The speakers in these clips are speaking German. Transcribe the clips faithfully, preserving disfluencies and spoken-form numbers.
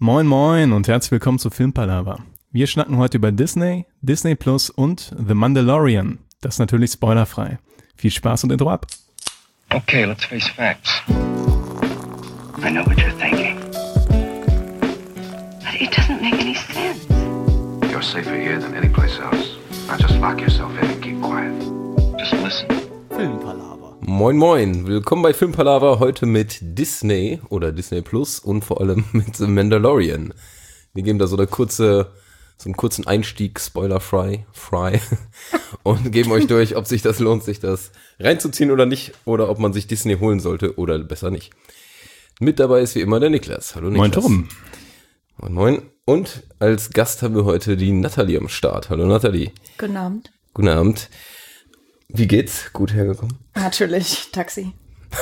Moin moin und herzlich willkommen zu Filmpalava. Wir schnacken heute über Disney, Disney Plus und The Mandalorian. Das ist natürlich spoilerfrei. Viel Spaß und Intro ab. Okay, let's face facts. I know what you're thinking. But it doesn't make any sense. You're safer here than any place else. Now just lock yourself in and keep quiet. Just listen. Filmpalava. Moin moin, willkommen bei Filmpalava, heute mit Disney oder Disney Plus und vor allem mit The Mandalorian. Wir geben da so eine kurze, so einen kurzen Einstieg, spoilerfrei, frei, und geben euch durch, ob sich das lohnt, sich das reinzuziehen oder nicht, oder ob man sich Disney holen sollte oder besser nicht. Mit dabei ist wie immer der Niklas. Hallo Niklas. Moin Tom. Moin moin. Und als Gast haben wir heute die Nathalie am Start. Hallo Nathalie. Guten Abend. Guten Abend. Wie geht's? Gut hergekommen? Natürlich, Taxi.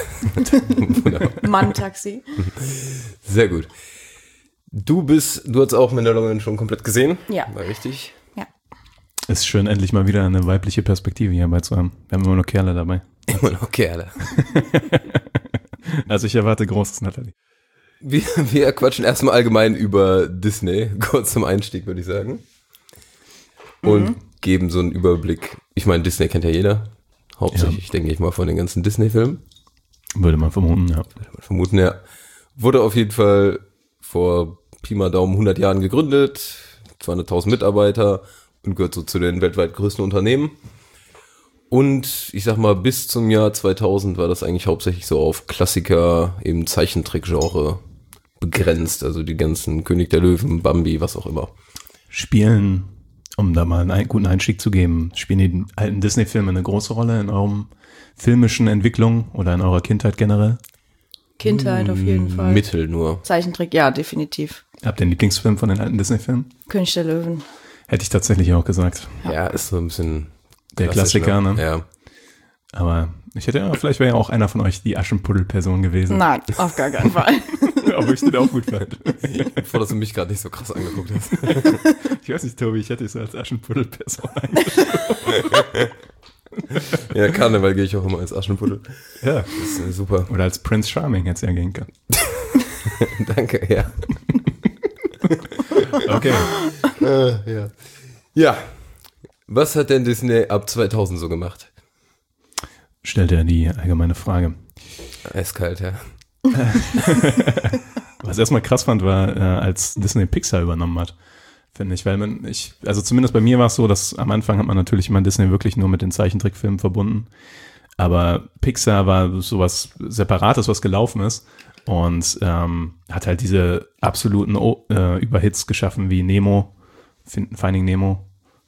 Mann-Taxi. Sehr gut. Du bist, du hast auch Mandalorian schon komplett gesehen? Ja. War richtig? Ja. Es ist schön, endlich mal wieder eine weibliche Perspektive hierbei zu haben. Wir haben immer nur Kerle dabei. Immer noch Kerle. Also ich erwarte Großes, Nathalie. Wir, wir quatschen erstmal allgemein über Disney, kurz zum Einstieg, würde ich sagen. Und mhm. geben so einen Überblick. Ich meine, Disney kennt ja jeder. Hauptsächlich, ja. denke ich mal, von den ganzen Disney-Filmen. Würde man vermuten, ja. Würde man vermuten, ja. Wurde auf jeden Fall vor Pi mal Daumen hundert Jahren gegründet, zweihunderttausend Mitarbeiter und gehört so zu den weltweit größten Unternehmen. Und ich sag mal, bis zum Jahr zweitausend war das eigentlich hauptsächlich so auf Klassiker, eben Zeichentrick-Genre begrenzt. Also die ganzen König der Löwen, Bambi, was auch immer. Spielen, um da mal einen guten Einstieg zu geben, spielen die alten Disney-Filme eine große Rolle in eurem filmischen Entwicklung oder in eurer Kindheit generell? Kindheit auf jeden Fall. Mittel nur. Zeichentrick, ja, definitiv. Habt ihr einen Lieblingsfilm von den alten Disney-Filmen? König der Löwen. Hätte ich tatsächlich auch gesagt. Ja, ja, ist so ein bisschen der Klassiker, ne? Ja. Aber ich hätte ja, vielleicht wäre ja auch einer von euch die Aschenputtel-Person gewesen. Nein, auf gar keinen Fall. Aber ich den auch gut fand. Bevor dass du mich gerade nicht so krass angeguckt hast. Ich weiß nicht, Tobi, ich hätte es als Aschenputtel-Person eingeschrieben. Ja, Karneval gehe ich auch immer als Aschenputtel. Ja. Das ist super. Oder als Prince Charming hätte es ja gehen können. Danke, ja. Okay. Äh, ja. Ja. Was hat denn Disney ab zweitausend so gemacht? Stellt er die allgemeine Frage. Eiskalt, ja. Was ich erstmal krass fand, war, äh, als Disney Pixar übernommen hat, finde ich, weil man, ich, also zumindest bei mir war es so, dass am Anfang hat man natürlich immer Disney wirklich nur mit den Zeichentrickfilmen verbunden, aber Pixar war sowas Separates, was gelaufen ist und ähm, hat halt diese absoluten oh, äh, Überhits geschaffen wie Nemo, Finding Nemo.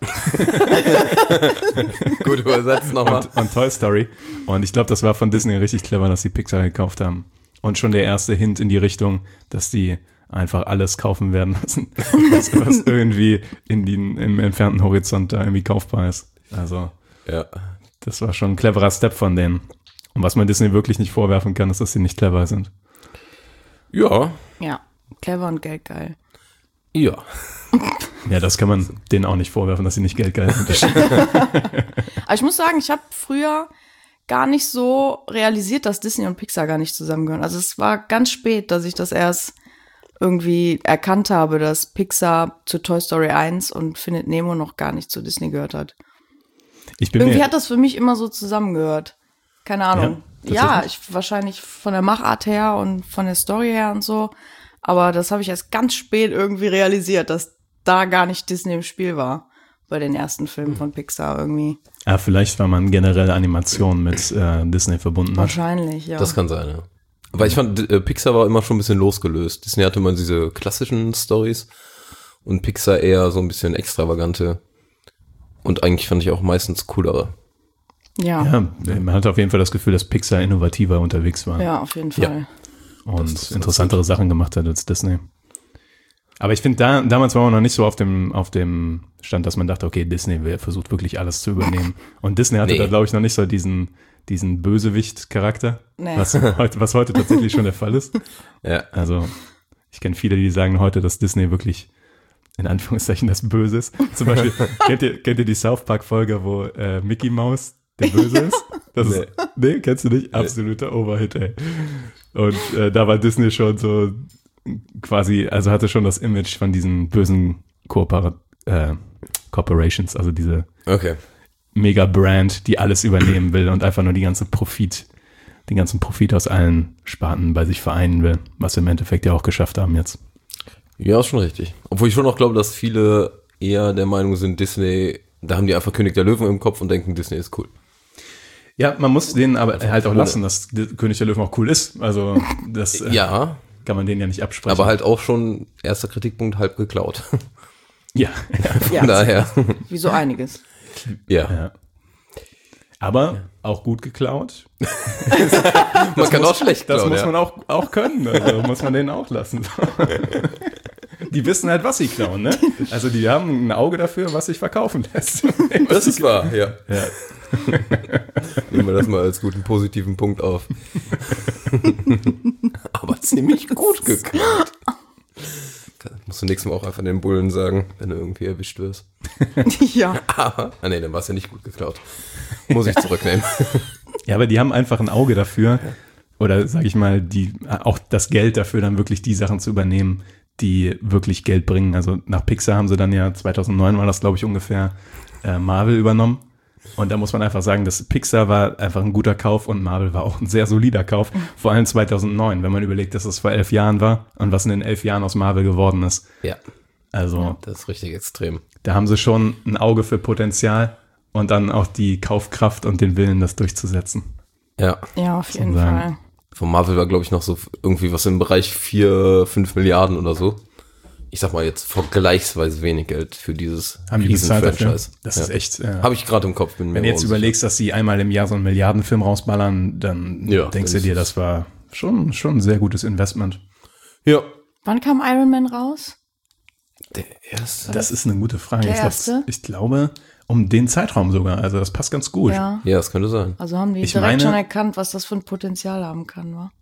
Gut übersetzt nochmal. Und, und Toy Story. Und ich glaube, das war von Disney richtig clever, dass sie Pixar gekauft haben. Und schon der erste Hint in die Richtung, dass die einfach alles kaufen werden lassen, was, was irgendwie in den, im entfernten Horizont da irgendwie kaufbar ist. Also, ja. Das war schon ein cleverer Step von denen. Und was man Disney wirklich nicht vorwerfen kann, ist, dass sie nicht clever sind. Ja. Ja, clever und geldgeil. Ja. Ja, das kann man denen auch nicht vorwerfen, dass sie nicht geldgeil sind. Aber ich muss sagen, ich habe früher gar nicht so realisiert, dass Disney und Pixar gar nicht zusammengehören. Also es war ganz spät, dass ich das erst irgendwie erkannt habe, dass Pixar zu Toy Story eins und Findet Nemo noch gar nicht zu Disney gehört hat. Ich bin Irgendwie mir, hat das für mich immer so zusammengehört. Keine Ahnung. Ja, ja ich wahrscheinlich von der Machart her und von der Story her und so. Aber das habe ich erst ganz spät irgendwie realisiert, dass da gar nicht Disney im Spiel war. Bei den ersten Filmen von Pixar irgendwie. ja, vielleicht, weil man generell Animation mit äh, Disney verbunden hat. Wahrscheinlich, ja. Das kann sein, ja. Aber ich fand, äh, Pixar war immer schon ein bisschen losgelöst. Disney hatte immer diese klassischen Storys und Pixar eher so ein bisschen extravagante. Und eigentlich fand ich auch meistens coolere. Ja. Ja, man hat auf jeden Fall das Gefühl, dass Pixar innovativer unterwegs war. Ja, auf jeden Fall. Ja. Und interessantere Sachen gemacht hat als Disney. Aber ich finde, da, damals war man noch nicht so auf dem, auf dem Stand, dass man dachte, okay, Disney versucht wirklich alles zu übernehmen. Und Disney hatte Nee. da, glaube ich, noch nicht so diesen, diesen Bösewicht-Charakter, Nee. was, heute, was heute tatsächlich schon der Fall ist. Ja. Also ich kenne viele, die sagen heute, dass Disney wirklich in Anführungszeichen das Böse ist. Zum Beispiel, kennt ihr, kennt ihr die South Park-Folge, wo äh, Mickey Mouse der Böse ist? Das Nee. ist, nee, kennst du nicht? Absoluter Overhit, ey. Und äh, da war Disney schon so quasi, also hatte schon das Image von diesen bösen Kooper- äh, Corporations, also diese Okay. Mega-Brand, die alles übernehmen will und einfach nur die ganze Profit, den ganzen Profit aus allen Sparten bei sich vereinen will, was wir im Endeffekt ja auch geschafft haben jetzt. Ja, ist schon richtig. Obwohl ich schon auch glaube, dass viele eher der Meinung sind, Disney, da haben die einfach König der Löwen im Kopf und denken, Disney ist cool. Ja, man muss denen aber halt auch lassen, dass König der Löwen auch cool ist. Also das äh, Ja, kann man denen ja nicht absprechen. aber halt auch schon erster Kritikpunkt halb geklaut. ja, ja, Von Ja, daher. wie so einiges. Ja. ja. Aber auch gut geklaut. Man kann auch schlecht Das klauen, muss ja. man auch, auch können. Also muss man denen auch lassen. Die wissen halt, was sie klauen, ne? Also die haben ein Auge dafür, was sich verkaufen lässt. Das ist wahr, ja. Ja. Nehmen wir das mal als guten positiven Punkt auf. Aber ziemlich gut geklaut. Musst du nächstes Mal auch einfach den Bullen sagen, wenn du irgendwie erwischt wirst. Ja. Aber, ah nee, dann war es ja nicht gut geklaut. Muss ich zurücknehmen. Ja, aber die haben einfach ein Auge dafür, oder sag ich mal, die auch das Geld dafür, dann wirklich die Sachen zu übernehmen, die wirklich Geld bringen. Also nach Pixar haben sie dann ja, zweitausendneun war das, glaube ich, ungefähr, äh, Marvel übernommen. Und da muss man einfach sagen, dass Pixar war einfach ein guter Kauf und Marvel war auch ein sehr solider Kauf. Vor allem zweitausendneun, wenn man überlegt, dass es vor elf Jahren war und was in den elf Jahren aus Marvel geworden ist. Ja, Also das ist richtig extrem. da haben sie schon ein Auge für Potenzial und dann auch die Kaufkraft und den Willen, das durchzusetzen. Ja, Ja, auf jeden sagen. Fall. von Marvel war, glaube ich, noch so irgendwie was im Bereich vier, fünf Milliarden oder so. Ich sag mal jetzt vergleichsweise wenig Geld für dieses Haben die bezahlt dafür? Riesen-Franchise. Das Ja. ist echt. Äh, Habe ich gerade im Kopf. Bin mir wenn du jetzt unsicher. überlegst, dass sie einmal im Jahr so einen Milliardenfilm rausballern, dann Ja, denkst du das dir, ist- das war schon, schon ein sehr gutes Investment. Ja. Wann kam Iron Man raus? Der erste. Das ist eine gute Frage. Der Ich, glaub, erste? ich glaube, um den Zeitraum sogar. Also das passt ganz gut. Ja. Ja, das könnte sein. Also haben die Ich direkt meine- schon erkannt, was das für ein Potenzial haben kann, wa?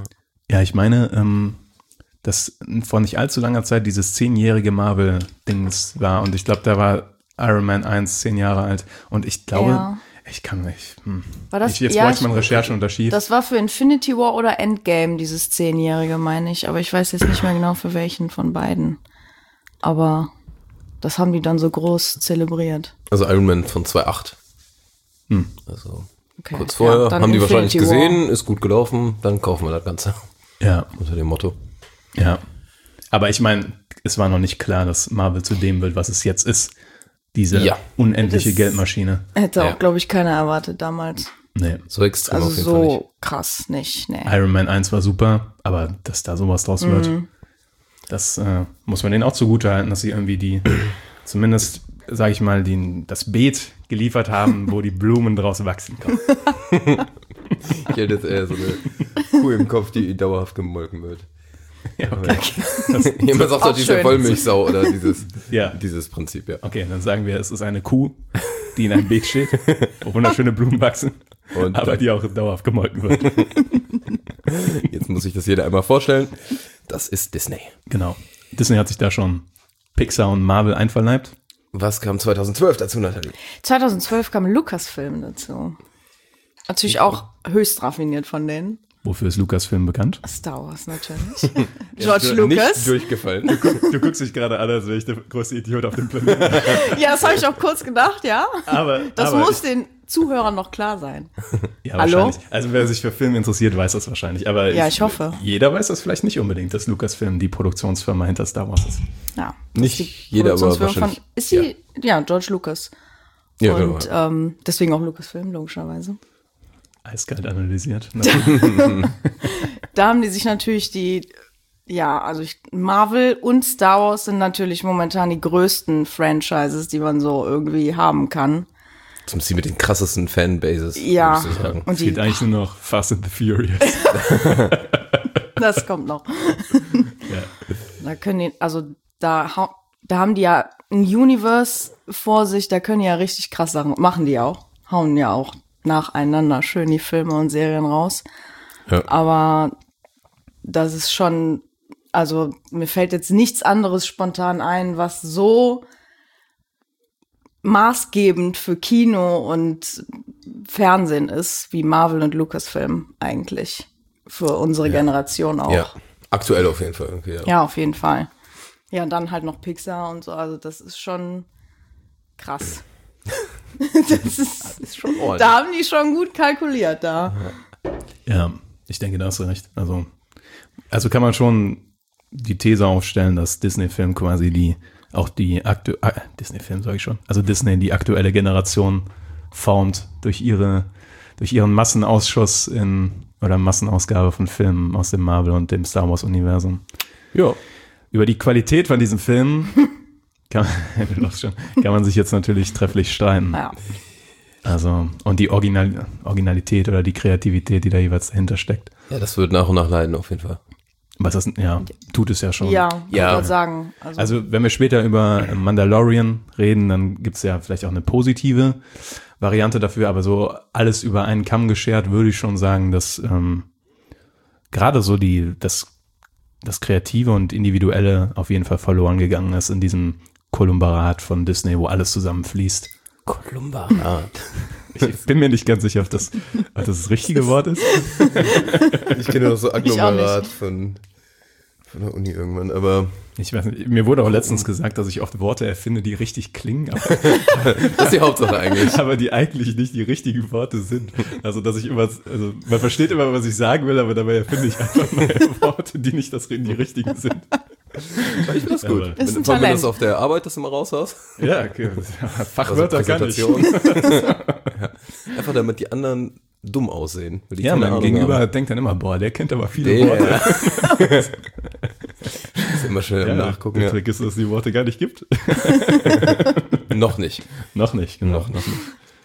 Ja, ich meine, ähm, dass vor nicht allzu langer Zeit dieses zehnjährige Marvel-Dings war und ich glaube, da war Iron Man eins zehn Jahre alt und ich glaube, Ja. ich kann nicht. Hm. War das- ich, jetzt ja, bräuchte man ich- Recherchen und Archiv. Das war für Infinity War oder Endgame, dieses Zehnjährige, meine ich. Aber ich weiß jetzt nicht mehr genau für welchen von beiden. Aber das haben die dann so groß zelebriert. Also Iron Man von zwei Komma acht. Hm. Also Okay. kurz vorher Ja, dann haben die wahrscheinlich Infinity War. gesehen, ist gut gelaufen, dann kaufen wir das Ganze. Ja, Unter dem Motto. ja. Aber ich meine, es war noch nicht klar, dass Marvel zu dem wird, was es jetzt ist. Diese Ja. unendliche Das- Geldmaschine. Hätte Ja. auch, glaube ich, keiner erwartet damals. Nee. So extrem Also auf jeden Fall nicht. so krass nicht, nee. Iron Man eins war super, aber dass da sowas draus wird, Mhm. das äh, muss man denen auch zugute halten, dass sie irgendwie die, zumindest, sage ich mal, die, das Beet geliefert haben, wo die Blumen draus wachsen können. Ich hätte jetzt eher so eine Kuh im Kopf, die dauerhaft gemolken wird. Ja, okay. Jemand sagt auch doch diese schön. Wollmilchsau oder dieses, Ja. dieses Prinzip, ja. Okay, dann sagen wir, es ist eine Kuh, die in einem Beet steht, wo wunderschöne Blumen wachsen, Und aber dann- die auch dauerhaft gemolken wird. Jetzt muss sich das jeder einmal vorstellen. Das ist Disney. Genau. Disney hat sich da schon Pixar und Marvel einverleibt. Was kam zweitausendzwölf dazu, Nathalie? zweitausendzwölf kam Lucasfilm dazu. Natürlich auch höchst raffiniert von denen. Wofür ist Lucasfilm bekannt? Star Wars natürlich. George Nicht Lucas. durchgefallen. Du guckst dich gerade an, als wäre ich der größte Idiot auf dem Planeten. Ja, das habe ich auch kurz gedacht, ja. Aber, Das aber muss den Zuhörern noch klar sein. Ja, Hallo? wahrscheinlich. Also wer sich für Film interessiert, weiß das wahrscheinlich. Aber Ja, ich hoffe. Jeder weiß das vielleicht nicht unbedingt, dass Lucasfilm die Produktionsfirma hinter Star Wars ist. Ja. Nicht Das ist die jeder, aber Produktionsfirma wahrscheinlich. Von, ist sie, ja. George Lucas. Ja, Und genau. ähm, deswegen auch Lucasfilm, logischerweise. Eiskalt analysiert. Da haben die sich natürlich die, ja, also ich, Marvel und Star Wars sind natürlich momentan die größten Franchises, die man so irgendwie haben kann. Zumindest die mit den krassesten Fanbases. Ja. muss ich sagen. Und Es geht die, eigentlich nur noch Fast and the Furious. das kommt noch. Da können die, also da, hau- da haben die ja ein Universe vor sich, da können die ja richtig krass Sachen, machen die auch, hauen ja auch nacheinander schön die Filme und Serien raus. Ja. Aber das ist schon, also mir fällt jetzt nichts anderes spontan ein, was so maßgebend für Kino und Fernsehen ist, wie Marvel und Lucasfilm eigentlich. Für unsere Generation auch. Ja, Aktuell auf jeden Fall. Okay, ja. Ja, auf jeden Fall. Ja, und dann halt noch Pixar und so, also das ist schon krass. Das ist, ist schon ordentlich. Da haben die schon gut kalkuliert, da. Ja, ich denke, da hast du recht. Also, also kann man schon die These aufstellen, dass Disney-Film quasi die, auch die aktu ah, Disney-Film sage ich schon, also Disney die aktuelle Generation formt durch ihre, durch ihren Massenausschuss in, oder Massenausgabe von Filmen aus dem Marvel und dem Star Wars Universum. Ja. Über die Qualität von diesen Filmen kann, du lachst schon, kann man sich jetzt natürlich trefflich streiten. Ja. Also, und die Original, Originalität oder die Kreativität, die da jeweils dahinter steckt. Ja, das wird nach und nach leiden auf jeden Fall. Was das, ja, tut es ja schon. Ja, Ja. ich wollte sagen. Also, Also, wenn wir später über Mandalorian reden, dann gibt es ja vielleicht auch eine positive Variante dafür, aber so alles über einen Kamm geschert, würde ich schon sagen, dass ähm, gerade so die, das, das Kreative und Individuelle auf jeden Fall verloren gegangen ist in diesem Kolumbarat von Disney, wo alles zusammenfließt. Kolumbarat. Ich bin mir nicht ganz sicher, ob das, ob das das richtige Wort ist. Ich kenne noch so Ich auch Agglomerat nicht. von, von der Uni irgendwann, aber Ich weiß nicht, mir wurde auch letztens gesagt, dass ich oft Worte erfinde, die richtig klingen, aber, das ist die Hauptsache eigentlich. aber die eigentlich nicht die richtigen Worte sind. Also, dass ich immer, also man versteht immer, was ich sagen will, aber dabei erfinde ich einfach neue Worte, die nicht das, die richtigen sind. Ich finde das gut. Aber- Ist ein Wenn, wenn Talent. das auf der Arbeit das immer raushaust. Ja, okay. Fachwörter Also kann ich. Präsentation. Ja. Einfach damit die anderen dumm aussehen. weil die Ja, keine mein Ahnung Gegenüber haben. denkt dann immer, boah, der kennt aber viele Der, Worte. ja. Ist immer schnell Ja, am Nachgucken. der Ja. Trick ist, dass es die Worte gar nicht gibt. Noch nicht. Noch nicht, genau. Noch, noch nicht.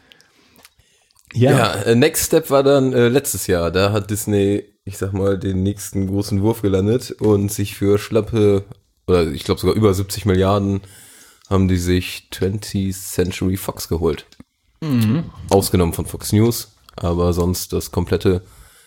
Ja, Ja, äh, Next Step war dann äh, letztes Jahr. Da hat Disney, ich sag mal, den nächsten großen Wurf gelandet und sich für schlappe, oder ich glaube sogar über siebzig Milliarden, haben die sich twentieth Century Fox geholt. Ausgenommen von Fox News, aber sonst das komplette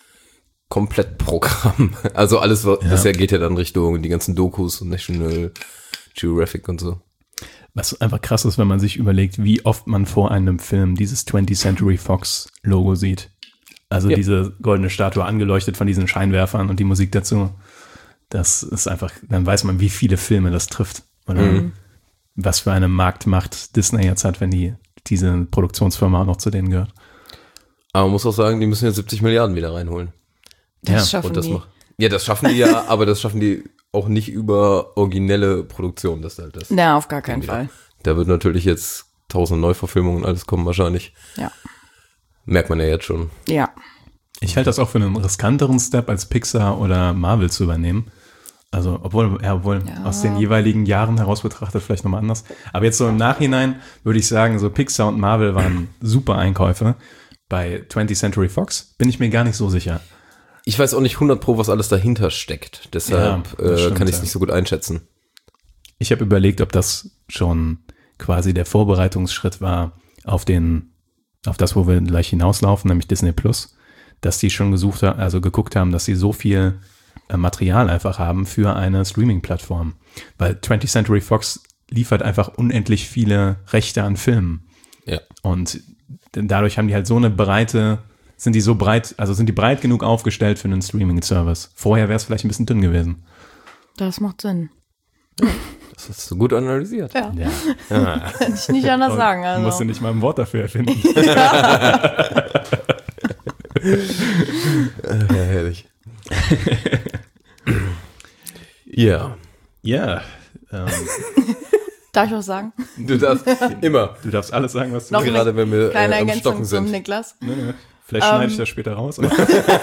Komplettprogramm. Also alles, was Ja. das ja geht ja dann Richtung die ganzen Dokus und National Geographic und so. was einfach krass ist, wenn man sich überlegt, wie oft man vor einem Film dieses twentieth Century Fox Logo sieht. Also Ja. diese goldene Statue angeleuchtet von diesen Scheinwerfern und die Musik dazu. Das ist einfach, dann weiß man, wie viele Filme das trifft. Oder Mhm. was für eine Marktmacht Disney jetzt hat, wenn die diese Produktionsfirma auch noch zu denen gehört. Aber man muss auch sagen, die müssen ja siebzig Milliarden wieder reinholen. das Ja, schaffen Und das die. macht, ja, das schaffen die ja, aber das schaffen die auch nicht über originelle Produktion. Das ist halt das. Ja, auf gar keinen wieder. Fall. Da wird natürlich jetzt tausend Neuverfilmungen und alles kommen wahrscheinlich. Ja. Merkt man ja jetzt schon. Ja. Ich halte das auch für einen riskanteren Step, als Pixar oder Marvel zu übernehmen. Also, obwohl, ja, obwohl Ja. aus den jeweiligen Jahren heraus betrachtet vielleicht nochmal anders. Aber jetzt so im Nachhinein würde ich sagen, so Pixar und Marvel waren super Einkäufe. Bei twentieth Century Fox bin ich mir gar nicht so sicher. Ich weiß auch nicht hundert Pro, was alles dahinter steckt. Deshalb Ja, das äh, stimmt, kann ich es ja. nicht so gut einschätzen. Ich habe überlegt, ob das schon quasi der Vorbereitungsschritt war auf den, auf das, wo wir gleich hinauslaufen, nämlich Disney Plus, dass die schon gesucht haben, also geguckt haben, dass sie so viel äh, Material einfach haben für eine Streaming-Plattform. Weil twentieth Century Fox liefert einfach unendlich viele Rechte an Filmen. Ja. Und dadurch haben die halt so eine breite, sind die so breit, also sind die breit genug aufgestellt für einen Streaming-Service. Vorher wäre es vielleicht ein bisschen dünn gewesen. Das macht Sinn. Das hast du gut analysiert. Ja. Ja. Kann ich nicht anders sagen. Du musst Also. ja nicht mal ein Wort dafür erfinden. Ja, herrlich. Ja. Ja. Ähm, Darf ich was sagen? Du darfst immer, du darfst alles sagen, was du Noch willst. gerade wenn wir Kleine äh, am Ergänzung Stocken zum sind. Niklas. Nee, nee. Vielleicht schneide ich Ähm. das später raus. Mal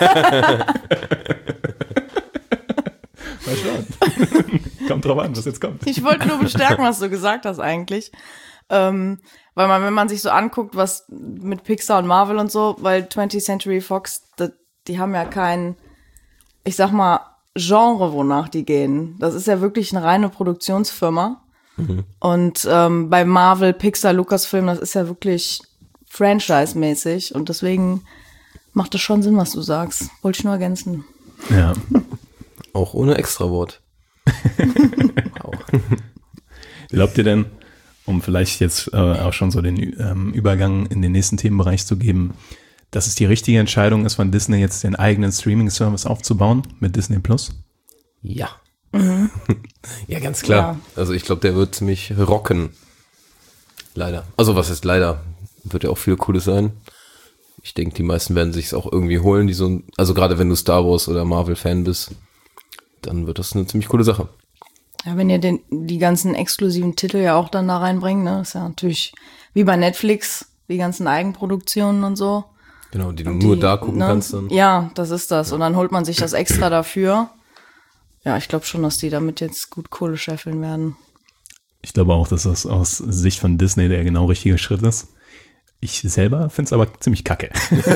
schauen. Kommt drauf an, was jetzt kommt. Ich wollte nur bestärken, was du gesagt hast eigentlich. Ähm, weil man, wenn man sich so anguckt, was mit Pixar und Marvel und so, weil twentieth Century Fox, das, die haben ja kein, ich sag mal, Genre, wonach die gehen. Das ist ja wirklich eine reine Produktionsfirma. Und ähm, bei Marvel, Pixar, Lucasfilm, das ist ja wirklich Franchise-mäßig. Und deswegen macht es schon Sinn, was du sagst. Wollte ich nur ergänzen. Ja. Auch ohne Extrawort. Wow. Glaubt ihr denn, um vielleicht jetzt äh, auch schon so den ähm, Übergang in den nächsten Themenbereich zu geben, dass es die richtige Entscheidung ist, von Disney jetzt den eigenen Streaming-Service aufzubauen mit Disney Plus? Ja. Mhm. Ja, ganz klar. Ja. Also ich glaube, der wird ziemlich rocken. Leider. Also was ist leider? Wird ja auch viel Cooles sein. Ich denke, die meisten werden sich es auch irgendwie holen, die so, also gerade wenn du Star Wars oder Marvel-Fan bist, dann wird das eine ziemlich coole Sache. Ja, wenn ihr den, die ganzen exklusiven Titel ja auch dann da reinbringt, ne, ist ja natürlich wie bei Netflix, die ganzen Eigenproduktionen und so. Genau, die du die, nur da gucken ne, kannst dann. Ja, das ist das. Und dann holt man sich das extra dafür. Ja, ich glaube schon, dass die damit jetzt gut Kohle scheffeln werden. Ich glaube auch, dass das aus Sicht von Disney der genau richtige Schritt ist. Ich selber finde es aber ziemlich kacke.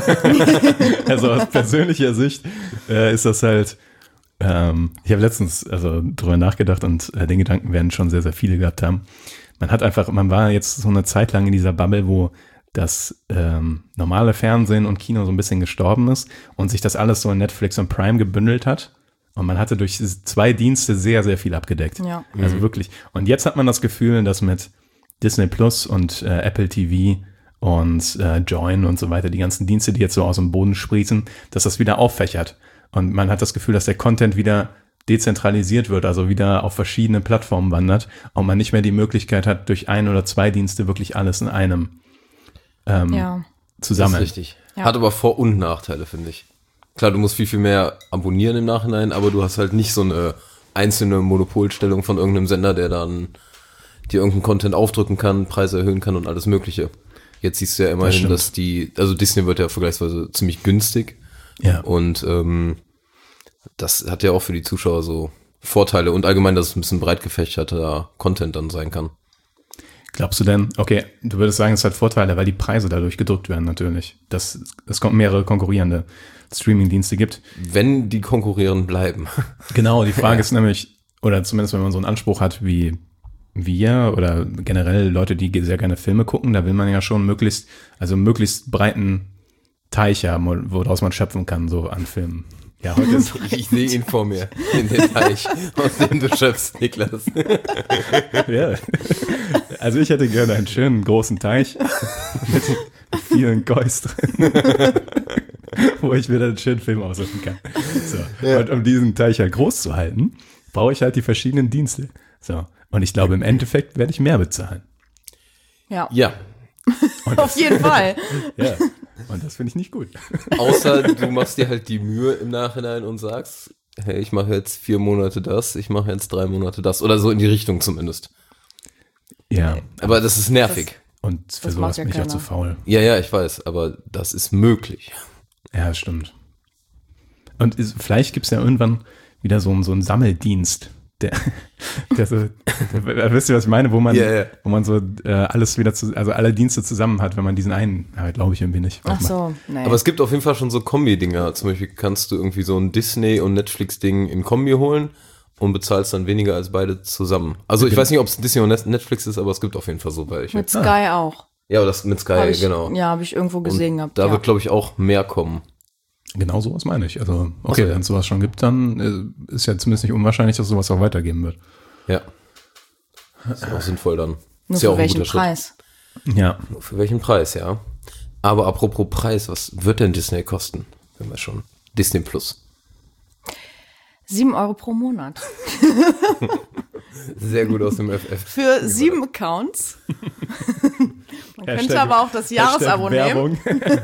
Also aus persönlicher Sicht äh, ist das halt, ähm, ich habe letztens also drüber nachgedacht und äh, den Gedanken werden schon sehr, sehr viele gehabt haben. Man hat einfach, man war jetzt so eine Zeit lang in dieser Bubble, wo das ähm, normale Fernsehen und Kino so ein bisschen gestorben ist und sich das alles so in Netflix und Prime gebündelt hat. Und man hatte durch diese zwei Dienste sehr, sehr viel abgedeckt. Ja. Also mhm. wirklich. Und jetzt hat man das Gefühl, dass mit Disney Plus und äh, Apple T V und äh, Join und so weiter, die ganzen Dienste, die jetzt so aus dem Boden sprießen, dass das wieder auffächert. Und man hat das Gefühl, dass der Content wieder dezentralisiert wird, also wieder auf verschiedene Plattformen wandert und man nicht mehr die Möglichkeit hat, durch ein oder zwei Dienste wirklich alles in einem ähm, ja. zu sammeln. Das ist richtig. Ja. Hat aber Vor- und Nachteile, finde ich. Klar, du musst viel, viel mehr abonnieren im Nachhinein, aber du hast halt nicht so eine einzelne Monopolstellung von irgendeinem Sender, der dann dir irgendeinen Content aufdrücken kann, Preise erhöhen kann und alles Mögliche. Jetzt siehst du ja immerhin, das dass die, also Disney wird ja vergleichsweise ziemlich günstig. Ja. Und ähm, das hat ja auch für die Zuschauer so Vorteile und allgemein, dass es ein bisschen breit gefächerter Content dann sein kann. Glaubst du denn, okay, du würdest sagen, es hat Vorteile, weil die Preise dadurch gedrückt werden natürlich. Dass es mehrere konkurrierende Streaming-Dienste gibt. Wenn die konkurrieren bleiben. Genau, die Frage ja. ist nämlich, oder zumindest wenn man so einen Anspruch hat wie wir oder generell Leute, die sehr gerne Filme gucken, da will man ja schon möglichst, also möglichst breiten Teich haben, woraus man schöpfen kann, so an Filmen. Ja, heute ist ich sehe ihn vor mir, in den Teich, aus dem du schöpfst, Niklas. Ja. Also ich hätte gerne einen schönen großen Teich mit vielen Kois drin, wo ich mir dann einen schönen Film aussuchen kann. So. Ja. Und um diesen Teich halt groß zu halten, brauche ich halt die verschiedenen Dienste. So. Und ich glaube, im Endeffekt werde ich mehr bezahlen. Ja. Ja. Und auf jeden Fall. Ja. Und das finde ich nicht gut. Außer du machst dir halt die Mühe im Nachhinein und sagst, hey, ich mache jetzt vier Monate das, ich mache jetzt drei Monate das. Oder so in die Richtung zumindest. Ja. Aber das ist nervig. Das, und für sowas ja bin ich auch zu faul. Ja, ja, ich weiß, aber das ist möglich. Ja, das stimmt. Und ist, vielleicht gibt es ja irgendwann wieder so, so einen Sammeldienst. Der, der so, der, wisst ihr, was ich meine, wo man, yeah, yeah. wo man so äh, alles wieder, zu, also alle Dienste zusammen hat, wenn man diesen einen, aber glaube ich irgendwie nicht. Ach so, nee. Aber es gibt auf jeden Fall schon so Kombi-Dinger. Zum Beispiel kannst du irgendwie so ein Disney- und Netflix-Ding in Kombi holen und bezahlst dann weniger als beide zusammen. Also ich okay. weiß nicht, ob es Disney und Netflix ist, aber es gibt auf jeden Fall so welche. Mit Sky ah. auch. Ja, das mit Sky, ich, genau. Ja, habe ich irgendwo gesehen und gehabt. Da ja. wird, glaube ich, auch mehr kommen. Genau sowas meine ich. Also, okay, also, wenn es sowas schon gibt, dann ist ja zumindest nicht unwahrscheinlich, dass sowas auch weitergeben wird. Ja. Ist auch sinnvoll dann. Nur ist für ja auch welchen Preis? Schritt. Ja. Nur für welchen Preis, ja. Aber apropos Preis, was wird denn Disney kosten? Wenn wir schon. Disney Plus. Sieben Euro pro Monat. Sehr gut aus dem F F. Für sieben Accounts. Man könnte Hashtag, aber auch das Jahresabo nehmen.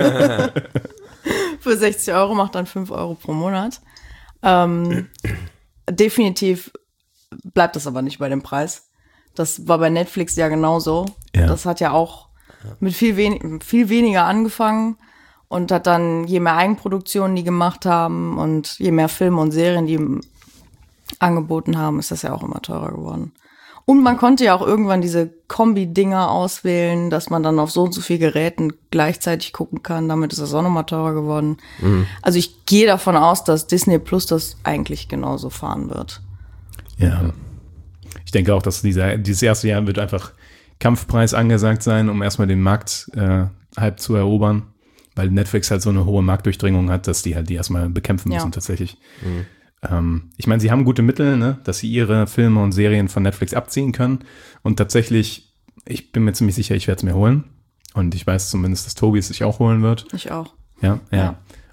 Für sechzig Euro macht dann fünf Euro pro Monat. Ähm, definitiv bleibt das aber nicht bei dem Preis. Das war bei Netflix ja genauso. Ja. Das hat ja auch mit viel, wen- viel weniger angefangen und hat dann, je mehr Eigenproduktionen die gemacht haben und je mehr Filme und Serien die angeboten haben, ist das ja auch immer teurer geworden. Und man konnte ja auch irgendwann diese Kombi-Dinger auswählen, dass man dann auf so und so viel Geräten gleichzeitig gucken kann. Damit ist das auch nochmal teurer geworden. Mhm. Also ich gehe davon aus, dass Disney Plus das eigentlich genauso fahren wird. Ja. Ich denke auch, dass dieser, dieses erste Jahr wird einfach Kampfpreis angesagt sein, um erstmal den Markt äh, halb zu erobern. Weil Netflix halt so eine hohe Marktdurchdringung hat, dass die halt die erstmal bekämpfen müssen, ja. tatsächlich. Mhm. Ich meine, sie haben gute Mittel, ne, dass sie ihre Filme und Serien von Netflix abziehen können. Und tatsächlich, ich bin mir ziemlich sicher, ich werde es mir holen. Und ich weiß zumindest, dass Tobi es sich auch holen wird. Ich auch. Ja, ja. ja.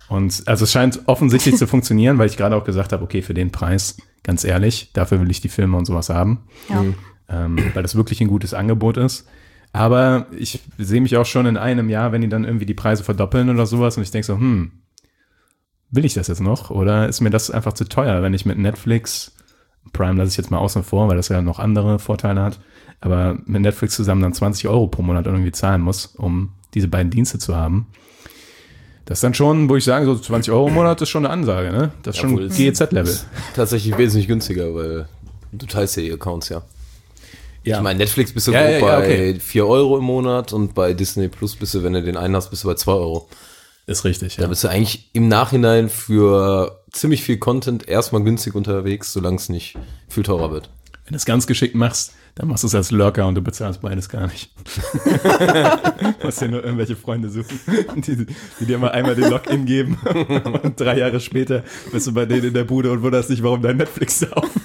Und also es scheint offensichtlich zu funktionieren, weil ich gerade auch gesagt habe, okay, für den Preis, ganz ehrlich, dafür will ich die Filme und sowas haben. Ja. Ähm, weil das wirklich ein gutes Angebot ist. Aber ich sehe mich auch schon in einem Jahr, wenn die dann irgendwie die Preise verdoppeln oder sowas und ich denke so, hm, will ich das jetzt noch? Oder ist mir das einfach zu teuer, wenn ich mit Netflix, Prime lasse ich jetzt mal außen vor, weil das ja noch andere Vorteile hat, aber mit Netflix zusammen dann zwanzig Euro pro Monat irgendwie zahlen muss, um diese beiden Dienste zu haben. Das ist dann schon, wo ich sage, so zwanzig Euro im Monat ist schon eine Ansage, ne? Das ist schon Obwohl es- G E Z-Level. Tatsächlich wesentlich günstiger, weil du teilst ja die Accounts, ja. Ja. Ich meine, Netflix bist du Ja, grob ja, ja, bei okay. vier Euro im Monat und bei Disney Plus bist du, wenn du den einen hast, bist du bei zwei Euro. Ist richtig, Da ja. bist du eigentlich im Nachhinein für ziemlich viel Content erstmal günstig unterwegs, solange es nicht viel teurer wird. Wenn du es ganz geschickt machst, dann machst du es als Lurker und du bezahlst beides gar nicht. Du musst dir nur irgendwelche Freunde suchen, die, die dir mal einmal den Login geben und drei Jahre später bist du bei denen in der Bude und wunderst dich, warum dein Netflix da auf.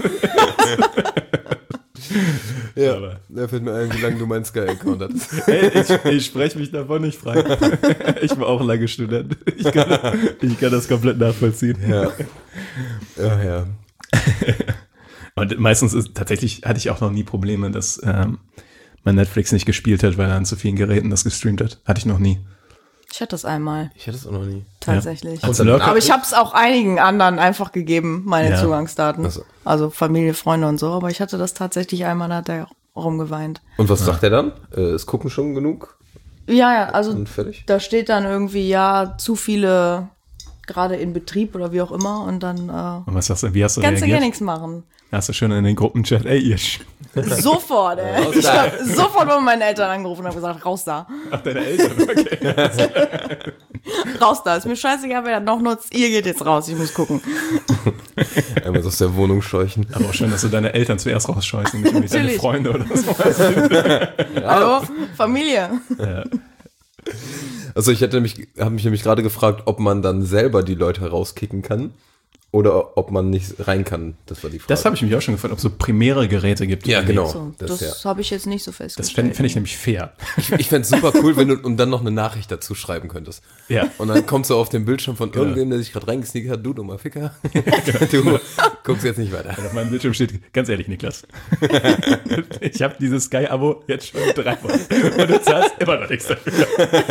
Ja, Aber- da fällt mir ein, wie lange du meinen Sky-Account hattest. Hey, ich, ich spreche mich davon nicht frei. Ich war auch lange Student. Ich kann, ich kann das komplett nachvollziehen. Ja. Ja, ja. Und meistens ist tatsächlich hatte ich auch noch nie Probleme, dass ähm, mein Netflix nicht gespielt hat, weil er an zu vielen Geräten das gestreamt hat. Hatte ich noch nie. Ich hatte das einmal, Ich hatte es auch noch nie. tatsächlich. Als Lurker, Aber ich habe es auch einigen anderen einfach gegeben, meine Ja. Zugangsdaten. Ach so. Also Familie, Freunde und so. Aber ich hatte das tatsächlich einmal, da hat er rumgeweint. Und was sagt er dann? Äh, ist gucken schon genug Ja, ja, also und fertig? da steht dann irgendwie, ja, zu viele gerade in Betrieb oder wie auch immer. Und dann äh, und was sagst du, wie hast du kannst du gar reagiert? nichts machen. Hast du schon in den Gruppenchat, ey, ihr Sch Sofort, ey. Ich hab sofort bei meinen Eltern angerufen und habe gesagt, raus da. Ach, deine Eltern, okay. Raus da. Ist mir scheißegal, wer das noch nutzt. Ihr geht jetzt raus, ich muss gucken. Einmal aus der Wohnung scheuchen. Aber auch schön, dass du deine Eltern zuerst rausscheußt und nicht irgendwie deine Natürlich. Freunde oder so. Hallo, Familie. Also ich hätte mich, habe mich nämlich gerade gefragt, ob man dann selber die Leute rauskicken kann oder ob man nicht rein kann. Das war die Frage. Das habe ich mich auch schon gefragt, ob es so primäre Geräte gibt. Ja, die- genau. So, Das, das ja. habe ich jetzt nicht so Das festgestellt. fände fänd ich nämlich fair. Ich, ich fände es super cool, wenn du und dann noch eine Nachricht dazu schreiben könntest. Ja. Und dann kommst du auf den Bildschirm von irgendwem, der sich gerade reingesneakt hat, du dummer Ficker. Du guckst jetzt nicht weiter. Auf meinem Bildschirm steht, ganz ehrlich, Niklas, ich habe dieses Sky-Abo jetzt schon drei Wochen und du zahlst immer noch nichts dafür.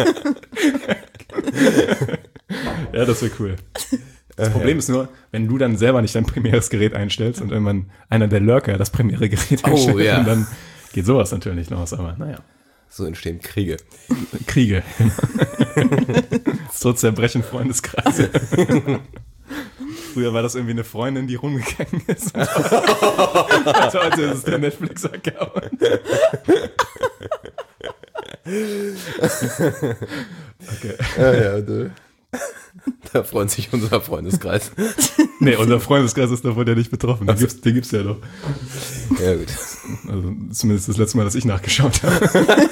Ja, das wäre cool. Das Problem ist nur, wenn du dann selber nicht dein primäres Gerät einstellst und irgendwann einer der Lurker das primäre Gerät Oh, einstellt, ja. und dann geht sowas natürlich los. Aber naja, So entstehen Kriege. Kriege. So zerbrechen Freundeskreise. Früher war das irgendwie eine Freundin, die rumgegangen ist. Also heute ist es der Netflix-Account. Okay. Ja, ja, du. Da freut sich unser Freundeskreis. Nee, unser Freundeskreis ist davon ja nicht betroffen. Den gibt's, den gibt's ja doch. Ja, gut. Also zumindest das letzte Mal, dass ich nachgeschaut habe.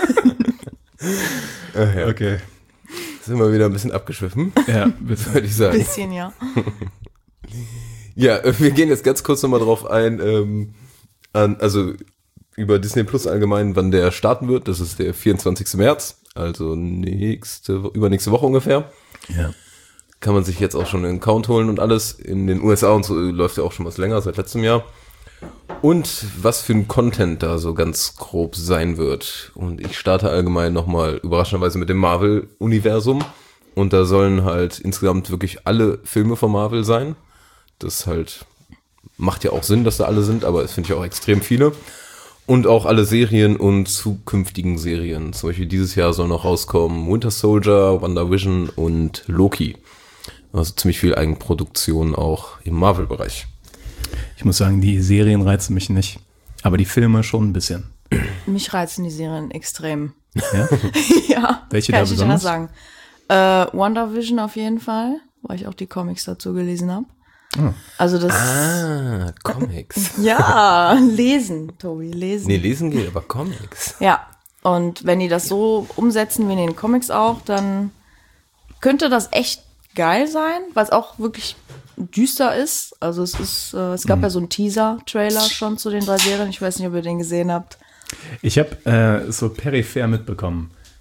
Ach ja. Okay. Sind wir wieder ein bisschen abgeschwiffen, Ja, bitte. würde ich sagen. Bisschen, ja. Ja, äh, wir gehen jetzt ganz kurz nochmal drauf ein, ähm, an, also über Disney Plus allgemein, wann der starten wird. Das ist der vierundzwanzigsten März, also nächste, übernächste Woche ungefähr. Ja. Kann man sich jetzt auch schon einen Account holen und alles. In den U S A und so läuft ja auch schon was länger, seit letztem Jahr. Und was für ein Content da so ganz grob sein wird. Und ich starte allgemein nochmal überraschenderweise mit dem Marvel-Universum. Und da sollen halt insgesamt wirklich alle Filme von Marvel sein. Das halt macht ja auch Sinn, dass da alle sind, aber es finde ich auch extrem viele. Und auch alle Serien und zukünftigen Serien. Zum Beispiel dieses Jahr soll noch rauskommen Winter Soldier, WandaVision und Loki. Also ziemlich viel Eigenproduktion auch im Marvel-Bereich. Ich muss sagen, die Serien reizen mich nicht. Aber die Filme schon ein bisschen. Mich reizen die Serien extrem. Ja? Ja, Welche kann da ich nicht besonders? anders sagen. Äh, WandaVision auf jeden Fall, weil ich auch die Comics dazu gelesen habe. Oh. Also das, Ah, Comics. ja, lesen, Tobi, lesen. Nee, lesen geht, aber Comics. Ja, und wenn die das so umsetzen wie in den Comics auch, dann könnte das echt geil sein, weil es auch wirklich düster ist. Also es ist, äh, es gab Mhm. ja so einen Teaser-Trailer schon zu den drei Serien. Ich weiß nicht, ob ihr den gesehen habt. Ich habe äh, so peripher mitbekommen,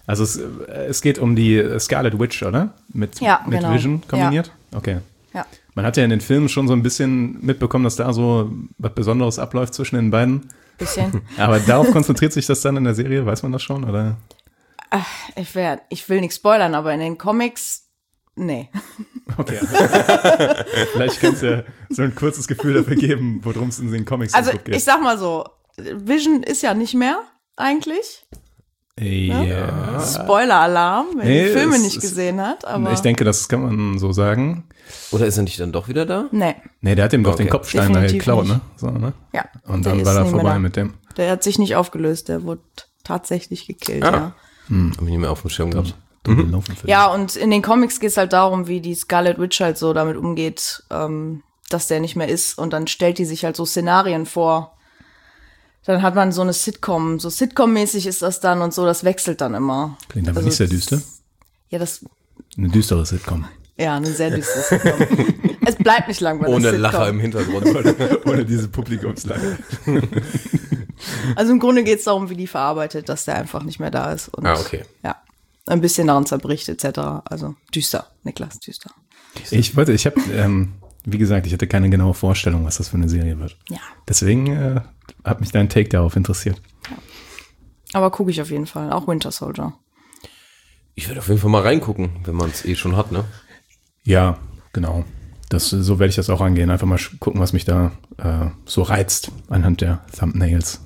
Also es, es geht um die Scarlet Witch, oder? Mit, Ja, mit genau. Vision kombiniert? Okay. Ja. Man hat ja in den Filmen schon so ein bisschen mitbekommen, dass da so was Besonderes abläuft zwischen den beiden. Bisschen. Aber darauf konzentriert sich das dann in der Serie? Weiß man das schon, oder? Ich, wär, ich will nicht spoilern, aber in den Comics, nee. Okay. Vielleicht kannst du ja so ein kurzes Gefühl dafür geben, worum es in den Comics Also so gut geht. ich sag mal so, Vision ist ja nicht mehr eigentlich. Ja. Spoiler-Alarm, wer Nee, die Filme es nicht ist- gesehen hat. Aber Ich denke, das kann man so sagen. Oder ist er nicht dann doch wieder da? nee, Nee, der hat ihm doch Okay. den Kopfstein da Definitiv geklaut, nicht. ne? So, ne? ja. Und der dann ist war er nicht mehr vorbei da. mit dem. Der hat sich nicht aufgelöst, der wurde tatsächlich gekillt, Ah. ja. Hm. Hab ich nicht mehr auf dem Schirm gehabt. Mhm. Ja, und in den Comics geht es halt darum, wie die Scarlet Witch halt so damit umgeht, ähm, dass der nicht mehr ist. Und dann stellt die sich halt so Szenarien vor. Dann hat man so eine Sitcom, so Sitcom-mäßig ist das dann und so, das wechselt dann immer. Klingt aber Also nicht sehr das- düster. Ja, das, Eine düstere Sitcom. ja, eine sehr düstere Sitcom. Es bleibt nicht lang bei der Ohne Sitcom. Lacher im Hintergrund. Ohne diese Publikumslache. Also im Grunde geht es darum, wie die verarbeitet, dass der einfach nicht mehr da ist. Und, Ah, okay. Ja, ein bisschen daran zerbricht et cetera. Also düster, Niklas, düster. Ich wollte, ich habe, ähm, wie gesagt, ich hatte keine genaue Vorstellung, was das für eine Serie wird. Ja, Deswegen äh, hat mich dein Take darauf interessiert. aber gucke ich auf jeden Fall. Auch Winter Soldier. Ich werde auf jeden Fall mal reingucken, wenn man es eh schon hat, ne? Ja, genau. Das, so werde ich das auch angehen. Einfach mal sch- gucken, was mich da äh, so reizt anhand der Thumbnails.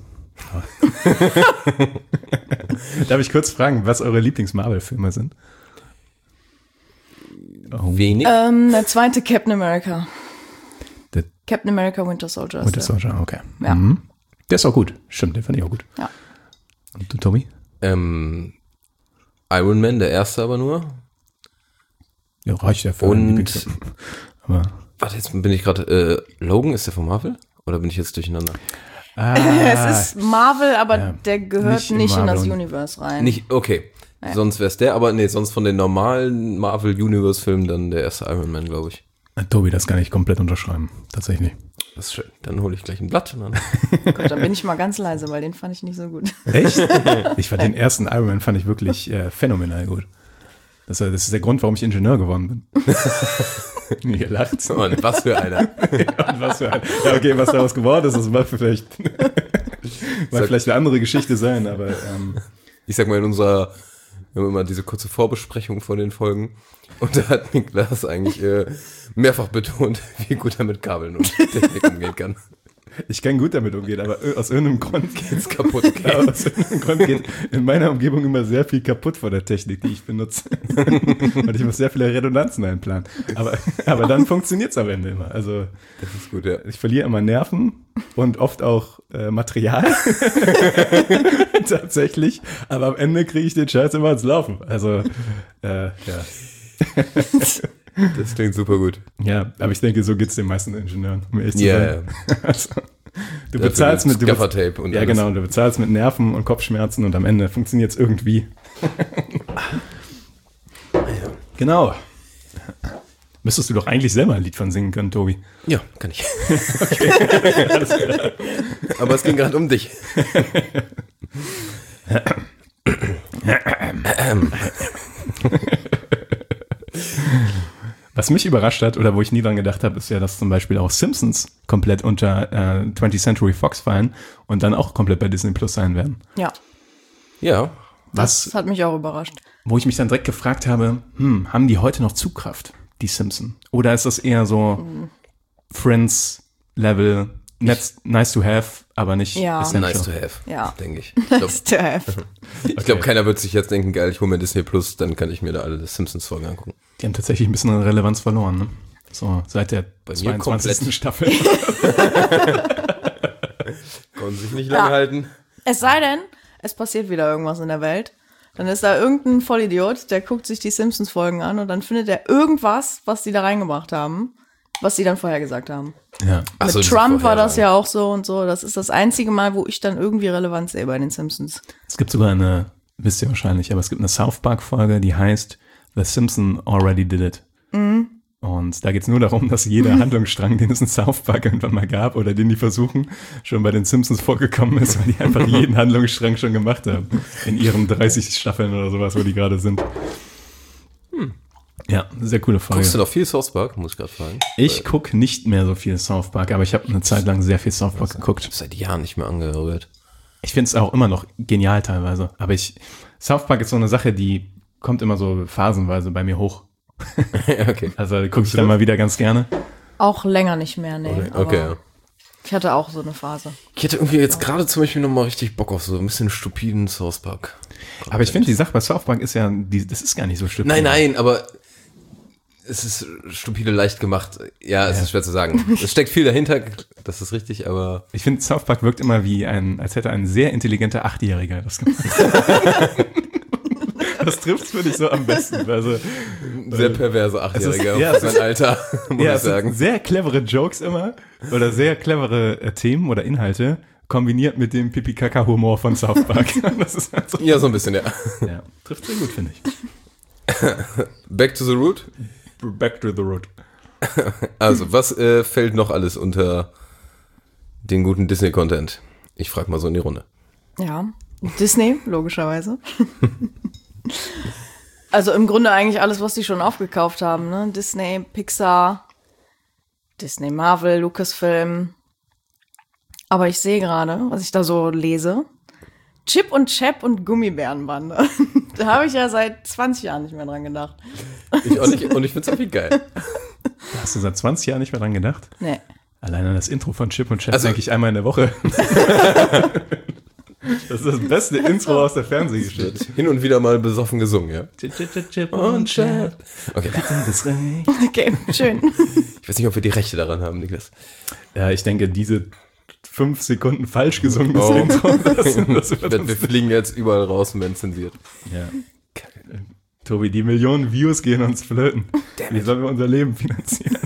Darf ich kurz fragen, was eure Lieblings-Marvel-Filme sind? Oh, Wenig. Ähm, der zweite Captain America. der Captain America Winter Soldier ist Winter der. Soldier, okay. Ja. Mhm. Der ist auch gut. Stimmt, den fand ich auch gut. Ja. Und du, Tommy? Ähm, Iron Man, der erste aber nur. Ja, reicht ja für Und- einen Lieblingsfilm. Aber Warte, jetzt bin ich gerade. Äh, Logan, ist der von Marvel? Oder bin ich jetzt durcheinander? Es ist Marvel, aber Ja, der gehört nicht nicht, in in das Marvel. Universe rein. Nicht, okay. Sonst wär's der, aber nee, sonst von den normalen Marvel-Universe-Filmen dann der erste Iron Man, glaube ich. Tobi, das kann ich komplett unterschreiben. Tatsächlich. Das ist schön. Dann hole ich gleich ein Blatt und dann. Gott, dann bin ich mal ganz leise, weil den fand ich nicht so gut. Echt? Ich fand den ersten Iron Man fand ich wirklich äh, phänomenal gut. Das, das ist der Grund, warum ich Ingenieur geworden bin. Nie gelacht. Mann, was für einer. Und was für ein, ja, okay, was daraus geworden ist, das mag vielleicht, mag vielleicht eine andere Geschichte sein, aber ähm, Ich sag mal, in unserer, wir haben immer diese kurze Vorbesprechung von den Folgen. Und da hat Niklas eigentlich äh, mehrfach betont, wie gut er mit Kabeln und Technik umgehen kann. ich kann gut damit umgehen, aber aus irgendeinem Grund Geht's kaputt, okay? Ja, aus irgendeinem Grund geht in meiner Umgebung immer sehr viel kaputt von der Technik, die ich benutze. Und ich muss sehr viele Redundanzen einplanen. Aber, aber dann funktioniert es am Ende immer. Also Das ist gut, ja. ich verliere immer Nerven und oft auch äh, Material. Tatsächlich. Aber am Ende kriege ich den Scheiß immer ans Laufen. Also, äh, ja. Das klingt super gut. Ja, aber ich denke, so geht's den meisten Ingenieuren, um ehrlich zu Ja, sein. Also, du Dafür bezahlst gibt's mit du bez- Gaffertape und Ja, alles. genau, du bezahlst mit Nerven und Kopfschmerzen und am Ende funktioniert es irgendwie. Genau. Müsstest du doch eigentlich selber ein Lied von singen können, Tobi. Ja, kann ich. Aber es ging gerade um dich. Was mich überrascht hat oder wo ich nie dran gedacht habe, ist ja, dass zum Beispiel auch Simpsons komplett unter äh, twentieth Century Fox fallen und dann auch komplett bei Disney Plus sein werden. Ja, Ja. das Was, hat mich auch überrascht. wo ich mich dann direkt gefragt habe, hm, haben die heute noch Zugkraft, die Simpsons? Oder ist das eher so Friends-Level, nice, nice to have, aber nicht Ja. essential? Nice to have, Ja. denke ich. Ich glaube, To have. ich glaub, keiner wird sich jetzt denken, geil, ich hole mir Disney Plus, dann kann ich mir da alle Simpsons-Folgen angucken. Die haben tatsächlich ein bisschen an Relevanz verloren, ne? So, seit der Bei mir zweiundzwanzigsten komplett. Staffel. Konnten sich nicht lange Ja. halten. Es sei denn, es passiert wieder irgendwas in der Welt. Dann ist da irgendein Vollidiot, der guckt sich die Simpsons-Folgen an und dann findet er irgendwas, was die da reingebracht haben, was sie dann vorher gesagt haben. Ja. Ach so, Mit diese Trump war das Vorhersagen. ja auch so und so. Das ist das einzige Mal, wo ich dann irgendwie Relevanz sehe bei den Simpsons. Es gibt sogar eine, wisst ihr wahrscheinlich, aber es gibt eine South Park-Folge, die heißt The Simpson Already Did It. Und Und da geht's nur darum, dass jeder Handlungsstrang, den es in South Park irgendwann mal gab oder den die versuchen, schon bei den Simpsons vorgekommen ist, weil die einfach jeden Handlungsstrang schon gemacht haben. In ihren dreißig Staffeln oder sowas, wo die gerade sind. Hm. Ja, sehr coole Folge. Guckst du noch viel South Park, muss ich gerade fragen? Ich gucke nicht mehr so viel South Park, aber ich habe eine Zeit lang sehr viel South Park Ich geguckt. habe seit Jahren nicht mehr angehört. Ich finde es auch immer noch genial teilweise, aber ich, South Park ist so eine Sache, die kommt immer so phasenweise bei mir hoch. Okay. Also gucke ich dann mal wieder ganz gerne. Auch länger nicht mehr, nee. Okay, aber okay, ja. Ich hatte auch so eine Phase. Ich hätte irgendwie jetzt gerade zum Beispiel nochmal richtig Bock auf so ein bisschen stupiden South Park. Aber ich finde, die Sache bei South Park ist ja, die, das ist gar nicht so stupide. Nein, nein, aber es ist stupide leicht gemacht. Ja, es Ja. ist schwer zu sagen. Es steckt viel dahinter, das ist richtig, aber Ich finde, South Park wirkt immer wie ein, als hätte ein sehr intelligenter Achtjähriger das gemacht. Das trifft finde ich so am besten. Also, sehr perverse Achtjähriger ist- ja, für es sein Alter, muss ja, ich es sind sagen. sehr clevere Jokes immer oder sehr clevere äh, Themen oder Inhalte kombiniert mit dem Pipi-Kaka-Humor von South Park. Das ist halt so, Ja, so ein bisschen, ja. ja, trifft sehr gut, finde ich. Back to the root. Back to the road. Also, was äh, fällt noch alles unter den guten Disney-Content? Ich frage mal so in die Runde. Ja, Disney, logischerweise. Also im Grunde eigentlich alles, was die schon aufgekauft haben, ne? Disney, Pixar, Disney, Marvel, Lucasfilm. Aber ich sehe gerade, was ich da so lese, Chip und Chap und Gummibärenbande. Da habe ich ja seit zwanzig Jahren nicht mehr dran gedacht. Ich auch nicht, und ich finde es irgendwie geil. Da hast du seit zwanzig Jahren nicht mehr dran gedacht? Nee. Alleine das Intro von Chip und Chap Also- denke ich einmal in der Woche. Das ist das beste Intro aus der Fernsehgeschichte. Hin und wieder mal besoffen gesungen, ja. Chip und Chap. Okay. Okay, schön. Ich weiß nicht, ob wir die Rechte daran haben, Niklas. Ja, ich denke, diese fünf Sekunden falsch gesungenes Oh. Intro, das, das Ich wird wette, uns, wir fliegen jetzt überall raus und werden zensiert. ja. Tobi, die Millionen Views gehen uns flöten. Wie sollen wir unser Leben finanzieren?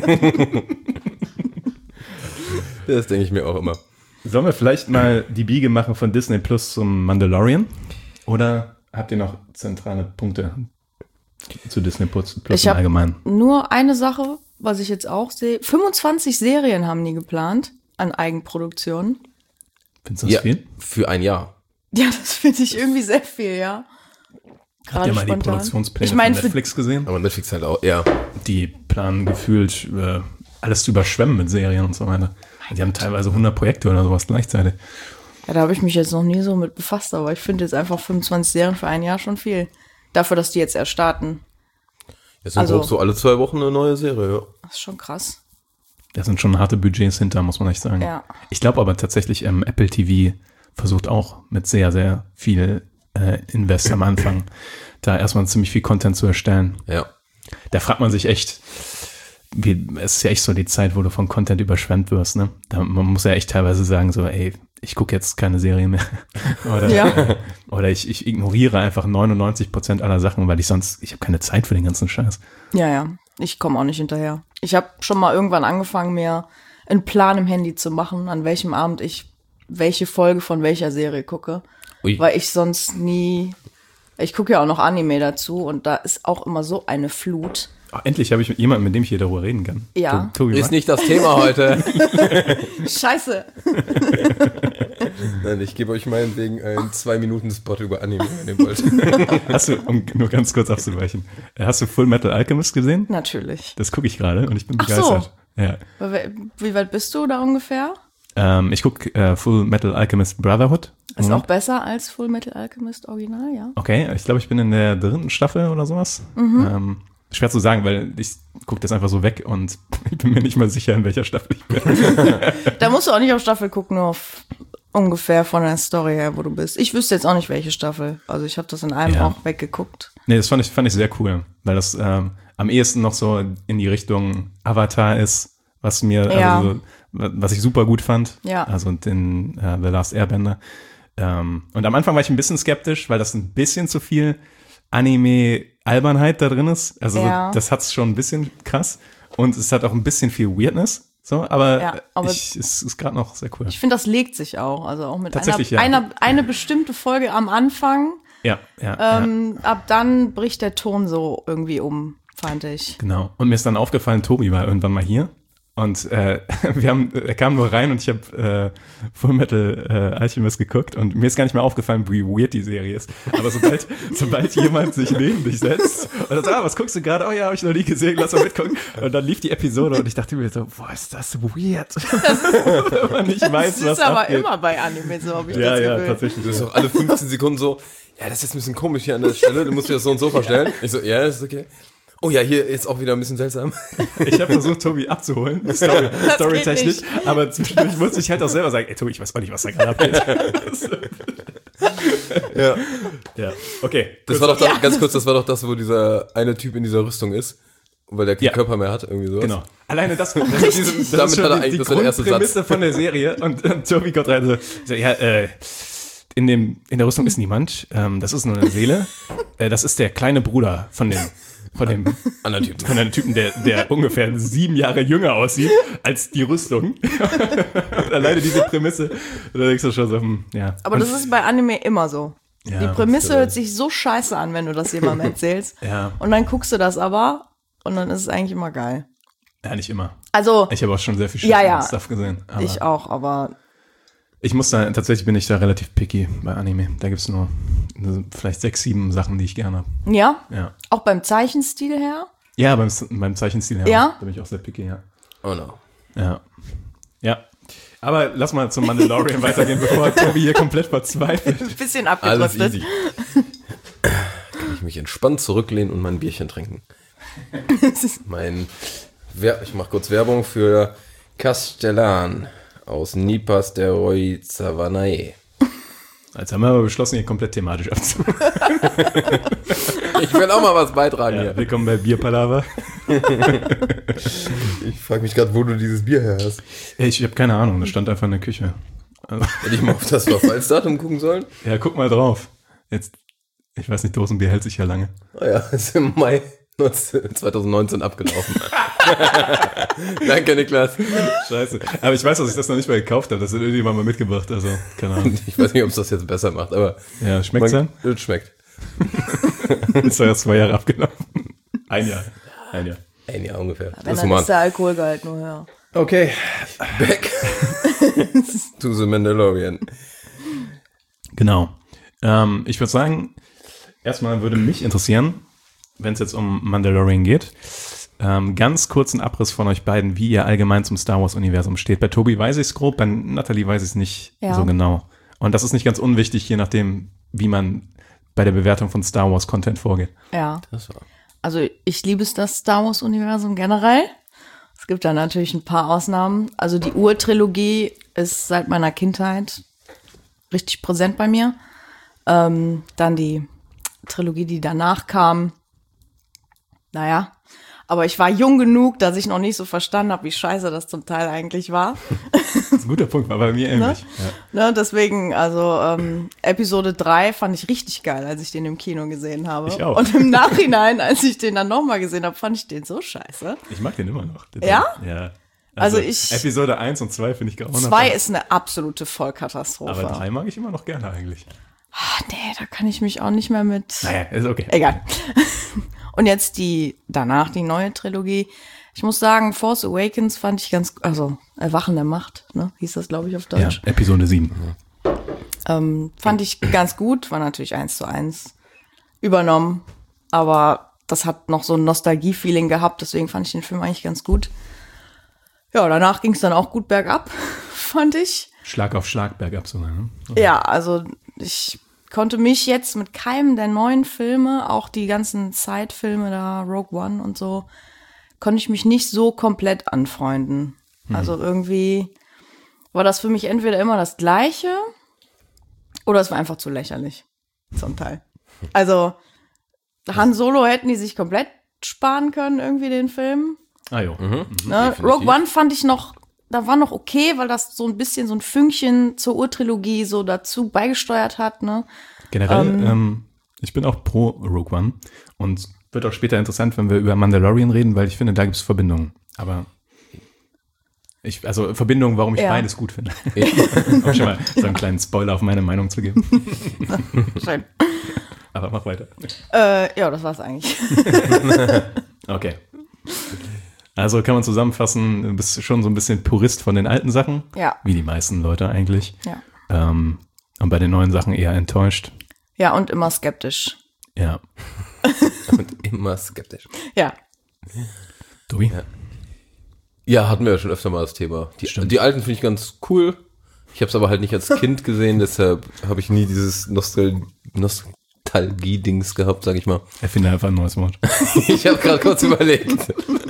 Das denke ich mir auch immer. Sollen wir vielleicht mal die Biege machen von Disney Plus zum Mandalorian? Oder habt ihr noch zentrale Punkte zu Disney Plus, Plus Ich im hab- Allgemeinen? Nur eine Sache, was ich jetzt auch sehe. fünfundzwanzig Serien haben die geplant an Eigenproduktionen. Findest du das Ja, viel? für ein Jahr. Ja, das finde ich irgendwie sehr viel, ja. Habt ihr mal die spontan. Produktionspläne Ich meine, von für- Netflix gesehen? Aber Netflix halt auch, ja. Die planen gefühlt äh, alles zu überschwemmen mit Serien und so weiter. Die haben teilweise hundert Projekte oder sowas gleichzeitig. Ja, da habe ich mich jetzt noch nie so mit befasst, aber ich finde jetzt einfach fünfundzwanzig Serien für ein Jahr schon viel. Dafür, dass die jetzt erst starten. Jetzt sind Also- grob so alle zwei Wochen eine neue Serie, ja. Das ist schon krass. Da sind schon harte Budgets hinter, muss man echt sagen. Ja. Ich glaube aber tatsächlich, ähm, Apple T V versucht auch mit sehr, sehr viel äh, Invest am Anfang, da erstmal ziemlich viel Content zu erstellen. Ja. Da fragt man sich echt, wie, es ist ja echt so die Zeit, wo du von Content überschwemmt wirst, ne? Da, man muss ja echt teilweise sagen, so, ey, ich gucke jetzt keine Serie mehr. Oder, Ja. oder ich, ich ignoriere einfach neunundneunzig Prozent aller Sachen, weil ich sonst, ich habe keine Zeit für den ganzen Scheiß. Ja, ja. Ich komme auch nicht hinterher. Ich habe schon mal irgendwann angefangen, mir einen Plan im Handy zu machen, an welchem Abend ich welche Folge von welcher Serie gucke. Ui. Weil ich sonst nie. Ich gucke ja auch noch Anime dazu und da ist auch immer so eine Flut. Oh, endlich habe ich mit jemandem, mit dem ich hier darüber reden kann. Ja. To- Tobi, Ist nicht das Thema heute. Scheiße. Nein, ich gebe euch meinetwegen einen zwei-Minuten-Spot über Anime, wenn ihr wollt. hast du, um nur ganz kurz abzuweichen, hast du Full Metal Alchemist gesehen? Natürlich. Das gucke ich gerade und ich bin Ach so. begeistert. Ja. Wie weit bist du da ungefähr? Ähm, ich gucke äh, Full Metal Alchemist Brotherhood. Ist Mhm. auch besser als Full Metal Alchemist Original, ja. Okay, ich glaube, ich bin in der dritten Staffel oder sowas. Mhm. Ähm, schwer zu sagen, weil ich gucke das einfach so weg und ich bin mir nicht mal sicher, in welcher Staffel ich bin. Da musst du auch nicht auf Staffel gucken, nur auf ungefähr von der Story her, wo du bist. Ich wüsste jetzt auch nicht, welche Staffel. Also ich habe das in einem Ja. auch weggeguckt. Nee, das fand ich, fand ich sehr cool, weil das ähm, am ehesten noch so in die Richtung Avatar ist, was mir, Ja. also, was ich super gut fand. Ja. Also den äh, The Last Airbender. Ähm, und am Anfang war ich ein bisschen skeptisch, weil das ein bisschen zu viel Anime-Albernheit da drin ist. Also Ja. das hat's schon ein bisschen krass. Und es hat auch ein bisschen viel Weirdness. So, aber, Ja, aber ich, es ist gerade noch sehr cool. Ich finde, das legt sich auch. Also auch mit einer, Tatsächlich, ja. einer eine bestimmte Folge am Anfang. Ja, ja, ja. Ähm, ab dann bricht der Ton so irgendwie um. fand ich. Genau. Und mir ist dann aufgefallen, Tobi war irgendwann mal hier. Und äh, wir haben, er kam nur rein und ich habe äh, Full Metal äh, Alchemist geguckt und mir ist gar nicht mehr aufgefallen, wie weird die Serie ist. Aber sobald, sobald jemand sich neben dich setzt und dann sagt, ah, was guckst du gerade? Oh ja, habe ich noch nie gesehen, lass mal mitgucken. Und dann lief die Episode und ich dachte mir so, boah, ist das weird. Wenn man nicht weiß, Das was ist aber abgeht. immer bei Anime so, habe ich Ja, das ja, Gefühl. tatsächlich. Das ist auch alle fünfzehn Sekunden so, ja, das ist jetzt ein bisschen komisch hier an der Stelle, du musst dir das so und so vorstellen. Ich so, ja, das ist okay. Oh ja, hier ist auch wieder ein bisschen seltsam. Ich habe versucht, Tobi abzuholen, Story, storytechnisch, nicht. aber zwischendurch musste ich halt auch selber sagen, ey Tobi, ich weiß auch nicht, was da gerade abgeht. Ja. Ja, okay. Das war doch da, ganz kurz, das war doch das, wo dieser eine Typ in dieser Rüstung ist, weil der keinen Ja. Körper mehr hat, irgendwie sowas. Genau. Alleine das, das, ist, Diese- das damit ist schon hat er die, eigentlich- die das war der erste Grundprämisse Satz. von der Serie. Und, und Tobi kommt rein und so, so, ja, äh, in, dem, in der Rüstung ist niemand. Ähm, das ist nur eine Seele. Äh, das ist der kleine Bruder von dem, von dem Anderen Typen. von einem Typen, der, der ungefähr sieben Jahre jünger aussieht als die Rüstung. Und alleine diese Prämisse, da denkst du schon so, hm, ja. Aber das ist bei Anime immer so. Ja, die Prämisse das, äh, hört sich so scheiße an, wenn du das jemandem erzählst. Ja. Und dann guckst du das aber und dann ist es eigentlich immer geil. Ja, nicht immer. Also, Ich habe auch schon sehr viel Ja, ja. Stuff gesehen. Aber ich auch, aber Ich muss da, tatsächlich bin ich da relativ picky bei Anime. Da gibt's nur nur vielleicht sechs, sieben Sachen, die ich gerne habe. ja, Ja. auch beim Zeichenstil her. Ja, beim, beim Zeichenstil her. Ja? Da bin ich auch sehr picky, ja. Oh no. Ja. Ja. Aber lass mal zum Mandalorian weitergehen, bevor Tobi hier komplett verzweifelt. Ein bisschen Alles abgedriftet. easy. Kann ich mich entspannt zurücklehnen und mein Bierchen trinken. mein, Wer ich mache kurz Werbung für Castellan aus Nipa Steroi Savanae. Jetzt haben wir aber beschlossen, hier komplett thematisch abzumachen. Ich will auch mal was beitragen Ja, hier. willkommen bei Bierpalaver. Ich frage mich gerade, wo du dieses Bier her hast. Ich habe keine Ahnung, das stand einfach in der Küche. Also, Hätte ich mal auf das Verfallsdatum gucken sollen? ja, guck mal drauf. Jetzt, ich weiß nicht, Dosenbier hält sich ja lange. Oh ja, ist im Mai zwanzig neunzehn abgelaufen. Danke, Niklas. Scheiße. Aber ich weiß, dass ich das noch nicht mal gekauft habe. Das hat irgendjemand mal mitgebracht. Also, keine Ahnung. Ich weiß nicht, ob es das jetzt besser macht, aber Ja, schmeckt's man, dann? es schmeckt. Ist ja erst zwei Jahre abgelaufen. Ein Jahr. Ein Jahr. Ein Jahr ungefähr. Wenn, Das ist dann human. ist der Alkoholgehalt nur höher. Okay, back to the Mandalorian. Genau. Ähm, ich würde sagen, erstmal würde mich interessieren, wenn es jetzt um Mandalorian geht, ähm, ganz kurzen Abriss von euch beiden, wie ihr allgemein zum Star Wars-Universum steht. Bei Tobi weiß ich es grob, bei Natalie weiß ich es nicht Ja. so genau. Und das ist nicht ganz unwichtig, je nachdem, wie man bei der Bewertung von Star Wars-Content vorgeht. Ja. Das war. Also ich liebe es, das Star Wars-Universum generell. Es gibt da natürlich ein paar Ausnahmen. Also die Ur-Trilogie ist seit meiner Kindheit richtig präsent bei mir. Ähm, dann die Trilogie, die danach kam. Naja, aber ich war jung genug, dass ich noch nicht so verstanden habe, wie scheiße das zum Teil eigentlich war. Das ist ein guter Punkt, war bei mir ähnlich. Ja. Ne, deswegen, also ähm, Episode drei fand ich richtig geil, als ich den im Kino gesehen habe. Ich auch. Und im Nachhinein, als ich den dann nochmal gesehen habe, fand ich den so scheiße. Ich mag den immer noch. Den Ja? Ja. Also ich- Episode eins und zwei finde ich grauenhaft. Zwei ist eine absolute Vollkatastrophe. Aber drei mag ich immer noch gerne eigentlich. Ah, nee, da kann ich mich auch nicht mehr mit. Naja, ist okay. Egal. Und jetzt die, danach die neue Trilogie. Ich muss sagen, Force Awakens fand ich ganz, also Erwachen der Macht, ne, hieß das, glaube ich, auf Ja, Deutsch. Episode sieben. Ähm, fand ich ganz gut, war natürlich eins zu eins übernommen, aber das hat noch so ein Nostalgie-Feeling gehabt, deswegen fand ich den Film eigentlich ganz gut. Ja, danach ging es dann auch gut bergab, fand ich. Schlag auf Schlag bergab sogar, ne? Ja, also ich konnte mich jetzt mit keinem der neuen Filme, auch die ganzen Zeitfilme da, Rogue One und so, konnte ich mich nicht so komplett anfreunden. Also irgendwie war das für mich entweder immer das Gleiche oder es war einfach zu lächerlich, zum Teil. Also Han Solo hätten die sich komplett sparen können, irgendwie den Film. Ah jo. Ne? definitiv. Rogue One fand ich noch, da war noch okay, weil das so ein bisschen so ein Fünkchen zur Urtrilogie so dazu beigesteuert hat, ne? Generell, ähm, ich bin auch pro Rogue One und wird auch später interessant, wenn wir über Mandalorian reden, weil ich finde, da gibt es Verbindungen. Aber ich, also Verbindungen, warum ich Ja. beides gut finde. Um schon mal so einen kleinen Spoiler auf meine Meinung zu geben. Schön. Aber mach weiter. Äh, ja, das war's eigentlich. Okay. Also kann man zusammenfassen, du bist schon so ein bisschen Purist von den alten Sachen. Ja. Wie die meisten Leute eigentlich. Ja. Ähm, und bei den neuen Sachen eher enttäuscht. Ja, und immer skeptisch. Ja. Und immer skeptisch. Ja. Tobi? Ja. Ja, hatten wir ja schon öfter mal das Thema. Die, Stimmt. die alten finde ich ganz cool. Ich habe es aber halt nicht als Kind gesehen, deshalb habe ich nie dieses Nostal- Nostalgie-Dings gehabt, sag ich mal. Erfinde einfach ein neues Wort. Ich habe gerade kurz überlegt.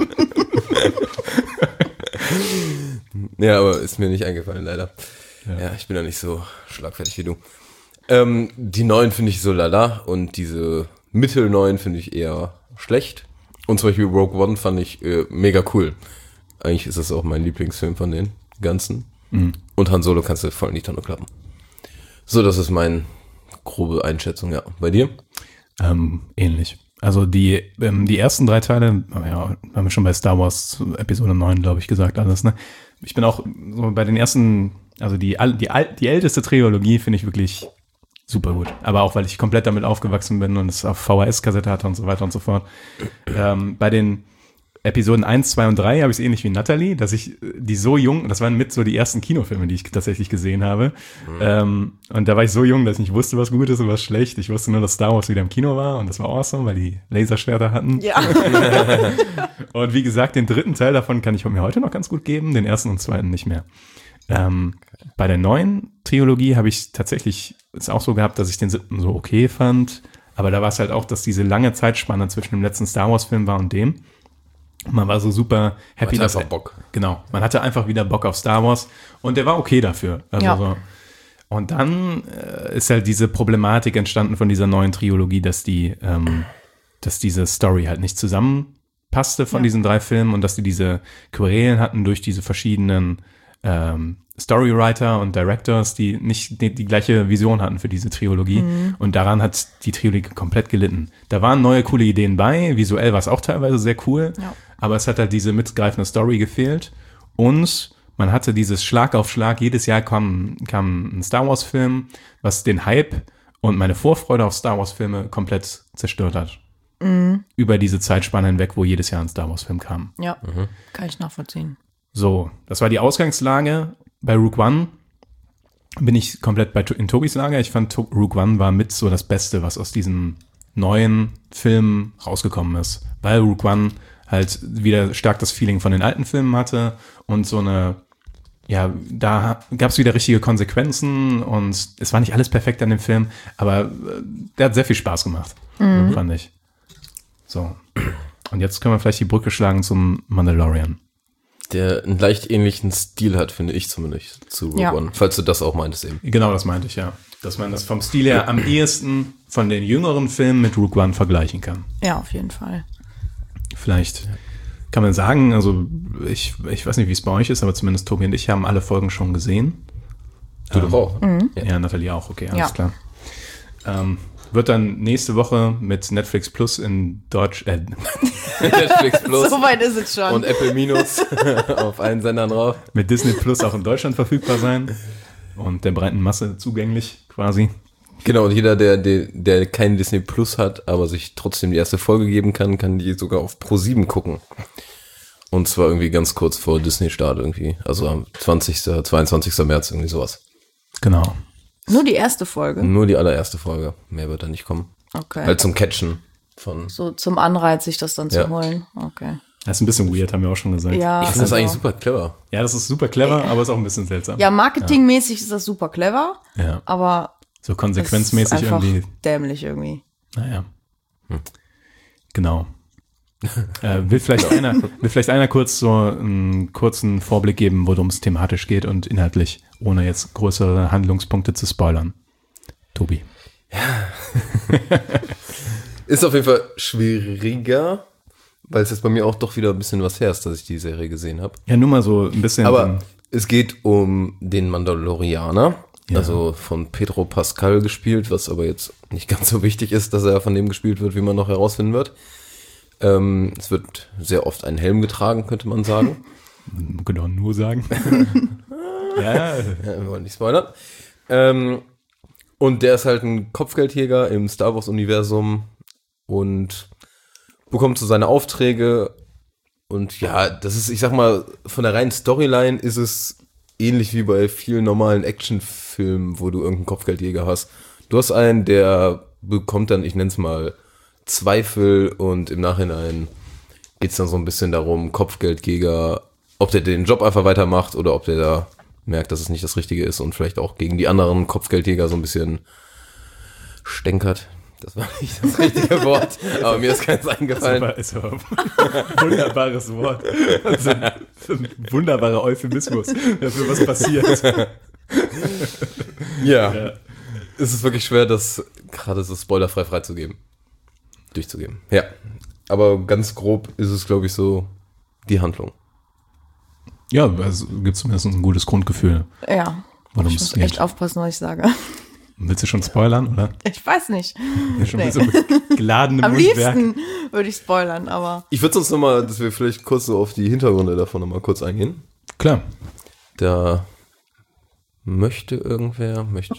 Ja, aber ist mir nicht eingefallen, leider. Ja. Ja, ich bin ja nicht so schlagfertig wie du. Ähm, die neuen finde ich so lala und diese mittelneuen finde ich eher schlecht. Und zum Beispiel Rogue One fand ich äh, mega cool. Eigentlich ist das auch mein Lieblingsfilm von den ganzen. Mhm. Und Han Solo kannst du voll in die Tonne klappen. So, das ist meine grobe Einschätzung, ja. Bei dir? Ähm, ähnlich. Also die, ähm, die ersten drei Teile, oh ja, haben wir schon bei Star Wars Episode neun, glaube ich, gesagt alles, ne? Ich bin auch so bei den ersten, also die, al- die, al- die älteste Trilogie finde ich wirklich super gut. Aber auch, weil ich komplett damit aufgewachsen bin und es auf V H S-Kassette hatte und so weiter und so fort. Ähm, bei den Episoden eins, zwei und drei habe ich es ähnlich wie Natalie, dass ich die so jung, das waren mit so die ersten Kinofilme, die ich tatsächlich gesehen habe. Mhm. Ähm, und da war ich so jung, dass ich nicht wusste, was gut ist und was schlecht. Ich wusste nur, dass Star Wars wieder im Kino war und das war awesome, weil die Laserschwerter hatten. Ja. Und wie gesagt, den dritten Teil davon kann ich mir heute noch ganz gut geben, den ersten und zweiten nicht mehr. Ähm, bei der neuen Trilogie habe ich tatsächlich es auch so gehabt, dass ich den siebten so okay fand. Aber da war es halt auch, dass diese lange Zeitspanne zwischen dem letzten Star Wars Film war und dem. Man war so super happy. Man hatte dass einfach Bock. Genau, man hatte einfach wieder Bock auf Star Wars und der war okay dafür. Also Ja. so. Und dann äh, ist halt diese Problematik entstanden von dieser neuen Trilogie, dass die, ähm, dass diese Story halt nicht zusammenpasste von Ja. diesen drei Filmen und dass die diese Querelen hatten durch diese verschiedenen ähm, Storywriter und Directors, die nicht die, die gleiche Vision hatten für diese Trilogie. Mhm. Und daran hat die Trilogie komplett gelitten. Da waren neue coole Ideen bei, visuell war es auch teilweise sehr cool, Ja. aber es hat halt diese mitgreifende Story gefehlt. Und man hatte dieses Schlag auf Schlag, jedes Jahr kam, kam ein Star Wars Film, was den Hype und meine Vorfreude auf Star Wars Filme komplett zerstört hat. Mhm. Über diese Zeitspanne hinweg, wo jedes Jahr ein Star Wars Film kam. Ja, kann ich nachvollziehen. So, das war die Ausgangslage. Bei Rogue One bin ich komplett bei in Tobis Lager. Ich fand, Rogue One war mit so das Beste, was aus diesen neuen Filmen rausgekommen ist. Weil Rogue One halt wieder stark das Feeling von den alten Filmen hatte und so eine, ja, da gab es wieder richtige Konsequenzen und es war nicht alles perfekt an dem Film, aber äh, der hat sehr viel Spaß gemacht, mhm. fand ich. So, und jetzt können wir vielleicht die Brücke schlagen zum Mandalorian. Der einen leicht ähnlichen Stil hat, finde ich zumindest, zu Rogue Ja. One. Falls du das auch meintest eben. Genau, das meinte ich, ja. Dass man das vom Stil her am ehesten von den jüngeren Filmen mit Rogue One vergleichen kann. Ja, auf jeden Fall. Vielleicht kann man sagen, also ich, ich weiß nicht, wie es bei euch ist, aber zumindest Tobi und ich haben alle Folgen schon gesehen. Du doch auch. Ja, ja, Nathalie auch, okay, alles Ja. klar. Ähm, wird dann nächste Woche mit Netflix Plus in Deutsch, äh, Netflix Plus So weit ist es schon. und Apple Minus auf allen Sendern drauf. mit Disney Plus auch in Deutschland verfügbar sein und der breiten Masse zugänglich quasi. Genau, und jeder, der, der, der kein Disney Plus hat, aber sich trotzdem die erste Folge geben kann, kann die sogar auf Pro sieben gucken. Und zwar irgendwie ganz kurz vor Disney-Start irgendwie. Also am zwanzigsten, zweiundzwanzigsten März, irgendwie sowas. Genau. Nur die erste Folge. Nur die allererste Folge. Mehr wird da nicht kommen. Okay. Halt zum Catchen von... So zum Anreiz, sich das dann Ja. zu holen. Okay. Das ist ein bisschen weird, haben wir auch schon gesagt. Ja, Ich finde das also- eigentlich super clever. Ja, das ist super clever, aber ist auch ein bisschen seltsam. Ja, marketingmäßig ist das super clever, Ja. aber So es ist konsequenzmäßig einfach irgendwie. dämlich irgendwie. Naja. Genau. äh, will, vielleicht einer, will vielleicht einer kurz so einen kurzen Vorblick geben, worum es thematisch geht und inhaltlich, ohne jetzt größere Handlungspunkte zu spoilern. Tobi. Ist auf jeden Fall schwieriger, weil es jetzt bei mir auch doch wieder ein bisschen was her ist, dass ich die Serie gesehen habe. Ja, nur mal so ein bisschen. Aber es geht um den Mandalorianer, Ja. also von Pedro Pascal gespielt, was aber jetzt nicht ganz so wichtig ist, dass er von dem gespielt wird, wie man noch herausfinden wird. Ähm, es wird sehr oft ein Helm getragen, könnte man sagen. genau, nur sagen. ja, Ja, wir wollen nicht spoilern. Ähm, und der ist halt ein Kopfgeldjäger im Star Wars-Universum und bekommt so seine Aufträge und ja, das ist, ich sag mal, von der reinen Storyline ist es ähnlich wie bei vielen normalen Actionfilmen, wo du irgendeinen Kopfgeldjäger hast. Du hast einen, der bekommt dann, ich nenn's mal, Zweifel und im Nachhinein geht's dann so ein bisschen darum, Kopfgeldjäger, ob der den Job einfach weitermacht oder ob der da merkt, dass es nicht das Richtige ist und vielleicht auch gegen die anderen Kopfgeldjäger so ein bisschen stänkert. Das war nicht das richtige Wort, aber mir ist keins eingefallen. Das ist aber, ist aber ein wunderbares Wort. Das ist ein, das ist ein wunderbarer Euphemismus dafür, was passiert. Ja. Ja. Es ist wirklich schwer, das gerade so spoilerfrei freizugeben. Durchzugeben. Ja. Aber ganz grob ist es, glaube ich, so die Handlung. Ja, es gibt zumindest ein gutes Grundgefühl. Ja. Worum Ich es muss geht. echt aufpassen, was ich sage. Willst du schon spoilern, oder? Ich weiß nicht. Ja, schon Nee. mit so einem geladenen Am Mundwerk. liebsten würde ich spoilern, aber Ich würde sonst nochmal, dass wir vielleicht kurz so auf die Hintergründe davon nochmal kurz eingehen. Klar. Da möchte irgendwer, möchte.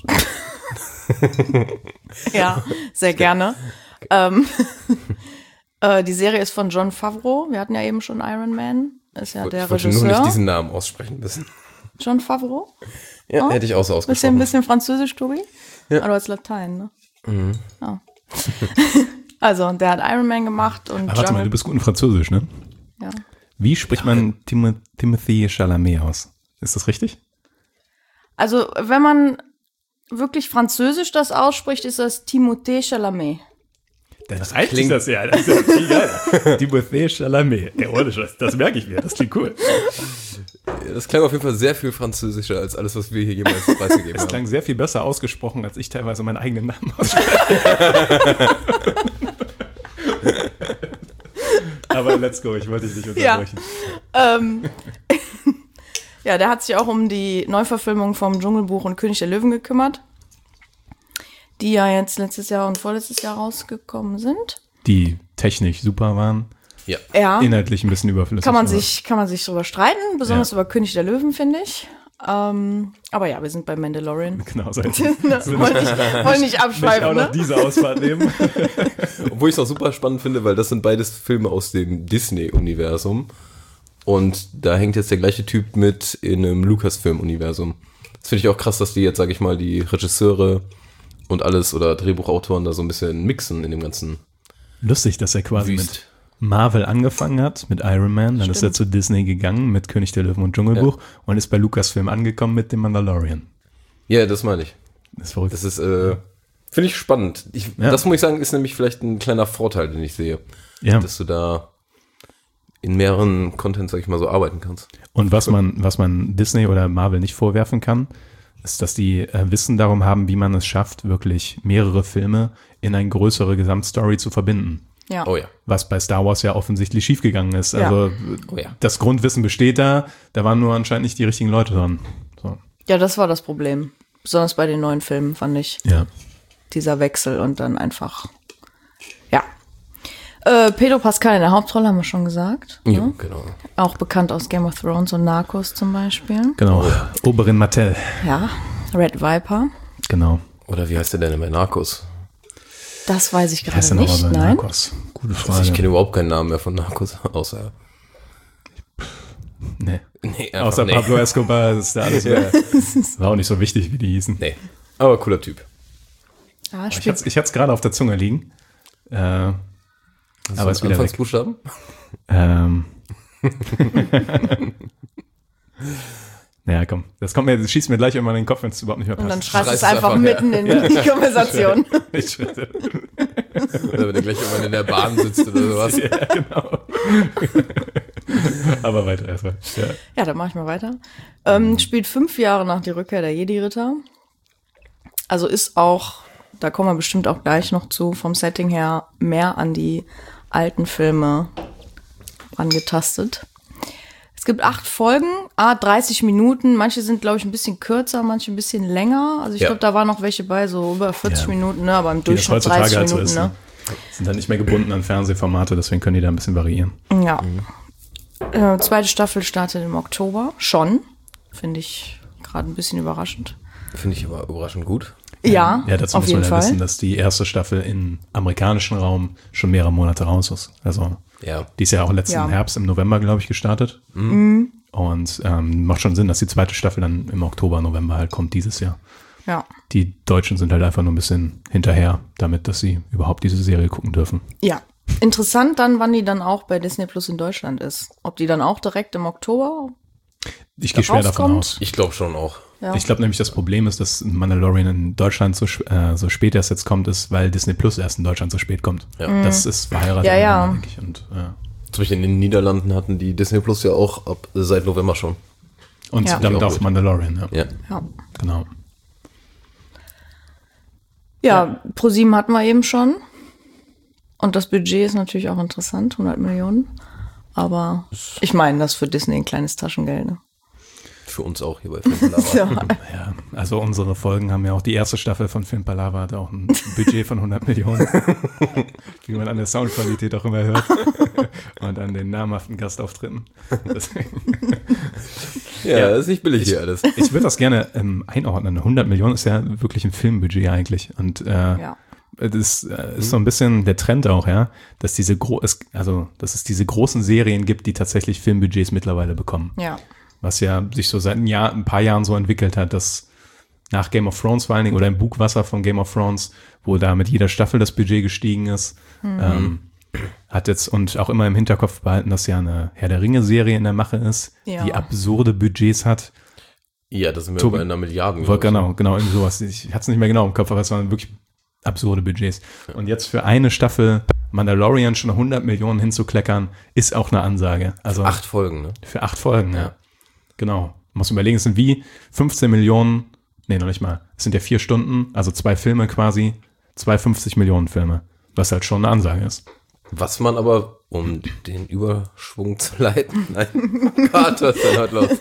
ja, sehr gerne. ähm, äh, die Serie ist von Jon Favreau. Wir hatten ja eben schon Iron Man. Ist ja der ich wollte nur Regisseur. nicht diesen Namen aussprechen müssen. Jon Favreau? Ja, Oh. hätte ich auch so Bisschen, ausgesprochen. bisschen Französisch, Tobi? Ja. Aber als Latein, ne? Mhm. Ja. Also, der hat Iron Man gemacht und Aber warte mal, du bist gut in Französisch, ne? ja. Wie spricht man Tim Timothy Chalamet aus? Ist das richtig? Also, wenn man wirklich Französisch das ausspricht, ist das Timothée Chalamet. Das klingt- das ja. Das ist ja viel geiler. Timothy Chalamet. Ja, ohne Scheiß, das merke ich mir. Das klingt cool. Das klang auf jeden Fall sehr viel französischer als alles, was wir hier jemals preisgegeben Es haben. klang sehr viel besser ausgesprochen, als ich teilweise meinen eigenen Namen ausspreche. Aber let's go, ich wollte dich nicht unterbrechen. Ähm, ja, der hat sich auch um die Neuverfilmung vom Dschungelbuch und König der Löwen gekümmert, die ja jetzt letztes Jahr und vorletztes Jahr rausgekommen sind. Die technisch super waren, Ja. Ja, inhaltlich ein bisschen überflüssig. kann man aber- sich, kann man sich drüber streiten, besonders Ja. über König der Löwen, finde ich. Ähm, aber ja, wir sind bei Mandalorian. Genau, so jetzt Wollen nicht, wollen nicht will ich auch abschweifen, noch ne? diese Ausfahrt nehmen. Obwohl ich es auch super spannend finde, weil das sind beides Filme aus dem Disney-Universum. Und da hängt jetzt der gleiche Typ mit in einem Lucasfilm-Universum. Das finde ich auch krass, dass die jetzt, sage ich mal, die Regisseure und alles oder Drehbuchautoren da so ein bisschen mixen in dem ganzen Lustig, dass er quasi Wüst. mit Marvel angefangen hat, mit Iron Man, dann ist er zu Disney gegangen mit König der Löwen und Dschungelbuch und ist bei Lucasfilm angekommen mit dem Mandalorian. Ja, das meine ich. Das ist verrückt. Das ist, äh, finde ich spannend. Ich, Ja. Das muss ich sagen, ist nämlich vielleicht ein kleiner Vorteil, den ich sehe. Ja. Dass du da in mehreren Content, sag ich mal, so arbeiten kannst. Und was man, was man Disney oder Marvel nicht vorwerfen kann, ist, dass die äh, Wissen darum haben, wie man es schafft, wirklich mehrere Filme in eine größere Gesamtstory zu verbinden. Ja. Oh ja. Was bei Star Wars ja offensichtlich schiefgegangen ist. Ja. Also Oh ja. das Grundwissen besteht da, da waren nur anscheinend nicht die richtigen Leute dran. So. ja, das war das Problem. Besonders bei den neuen Filmen, fand ich. Ja. Dieser Wechsel und dann einfach, ja. Äh, Pedro Pascal in der Hauptrolle, haben wir schon gesagt. Ja, Ne? genau. Auch bekannt aus Game of Thrones und Narcos zum Beispiel. Genau. Oberin Martell. Ja, Red Viper. Genau. Oder wie heißt der denn bei Narcos? Das weiß ich Heißt gerade der noch nicht, mal bei nein. Narcos? Gute Also ich Frage. kenne überhaupt keinen Namen mehr von Narcos, außer Nee. nee, einfach Außer nee. Pablo Escobar ist da alles Ja. war auch nicht so wichtig, wie die hießen. Nee, aber cooler Typ. Ah, Ich spielt, hatte es gerade auf der Zunge liegen. Äh, aber ist wieder weg. Anfangsbuchstaben? Ähm. Naja, komm. Das kommt mir, das schießt mir gleich immer in den Kopf, wenn es überhaupt nicht mehr und dann passt. schreist du es Schreist es einfach einfach, mitten in die Konversation. Ich- Oder wenn der gleich irgendwann in der Bahn sitzt oder sowas. ja, genau. Aber weiter erstmal. Ja. Ja, dann mache ich mal weiter. Ähm, spielt fünf Jahre nach der Rückkehr der Jedi-Ritter. Also ist auch, da kommen wir bestimmt auch gleich noch zu, vom Setting her mehr an die alten Filme angetastet. Es gibt acht Folgen, ah, dreißig Minuten. Manche sind, glaube ich, ein bisschen kürzer, manche ein bisschen länger. Also ich Ja. glaube, da waren noch welche bei, so über vierzig Ja. Minuten, ne? Aber im Wie das Durchschnitt heutzutage dreißig halt so Minuten, ist. ne? Ne? Sind dann nicht mehr gebunden an Fernsehformate, deswegen können die da ein bisschen variieren. Ja. Äh, zweite Staffel startet im Oktober. Schon. Finde ich gerade ein bisschen überraschend. Finde ich aber überraschend gut. Ja, Ja, dazu auf muss man jeden ja Fall. wissen, dass die erste Staffel im amerikanischen Raum schon mehrere Monate raus ist. Also Ja. die ist ja auch letzten Ja. Herbst, im November, glaube ich, gestartet. Mhm. Und ähm, macht schon Sinn, dass die zweite Staffel dann im Oktober, November halt kommt dieses Jahr. Ja. Die Deutschen sind halt einfach nur ein bisschen hinterher damit, dass sie überhaupt diese Serie gucken dürfen. Ja. Interessant dann, wann die dann auch bei Disney Plus in Deutschland ist. Ob die dann auch direkt im Oktober? Ich gehe schwer davon rauskommt? aus. Ich glaube schon auch. Ja. Ich glaube nämlich, das Problem ist, dass Mandalorian in Deutschland so, sch- äh, so spät erst jetzt kommt, ist, weil Disney Plus erst in Deutschland so spät kommt. Ja. Das ist verheiratet, Ja, ja. denke ich. Und, ja. Zum Beispiel in den Niederlanden hatten die Disney Plus ja auch ab äh, seit November schon. und Ja. damit Auch auch gut. Mandalorian, ja. Ja. Ja. Genau. Ja, ProSieben hatten wir eben schon. Und das Budget ist natürlich auch interessant, hundert Millionen. Aber ich meine, das ist für Disney ein kleines Taschengeld. Ne? Für uns auch hier bei Filmpalava. Ja. Ja, also unsere Folgen haben ja auch, die erste Staffel von Film Palava hatte auch ein Budget von hundert Millionen, wie man an der Soundqualität auch immer hört und an den namhaften Gastauftritten. Deswegen, Ja, Ja. das ist nicht billig hier alles. ich würde das gerne ähm, einordnen. hundert Millionen ist ja wirklich ein Filmbudget eigentlich und äh, Ja. das äh, ist so ein bisschen der Trend auch, ja, dass diese gro es, also dass es diese großen Serien gibt, die tatsächlich Filmbudgets mittlerweile bekommen. Ja. Was ja sich so seit ein, Jahr, ein paar Jahren so entwickelt hat, dass nach Game of Thrones vor allen Dingen oder im Bugwasser von Game of Thrones, wo da mit jeder Staffel das Budget gestiegen ist, ähm, hat jetzt und auch immer im Hinterkopf behalten, dass ja eine Herr der Ringe-Serie in der Mache ist, Ja. die absurde Budgets hat. Ja, das sind wir Tobi- bei einer Milliarde. Wo, genau, genau, irgendwie sowas. Ich hatte es nicht mehr genau im Kopf, aber es waren wirklich absurde Budgets. Und jetzt für eine Staffel Mandalorian schon hundert Millionen hinzukleckern, ist auch eine Ansage. Also Acht Folgen, ne? für acht Folgen, ja. Ja. Genau. Muss überlegen, es sind wie fünfzehn Millionen, nee, noch nicht mal. Es sind ja vier Stunden, also zwei Filme quasi, zwei fünfzig Millionen Filme, was halt schon eine Ansage ist. Was man aber, um den Überschwung zu leiten, nein, Gott, was denn heute los?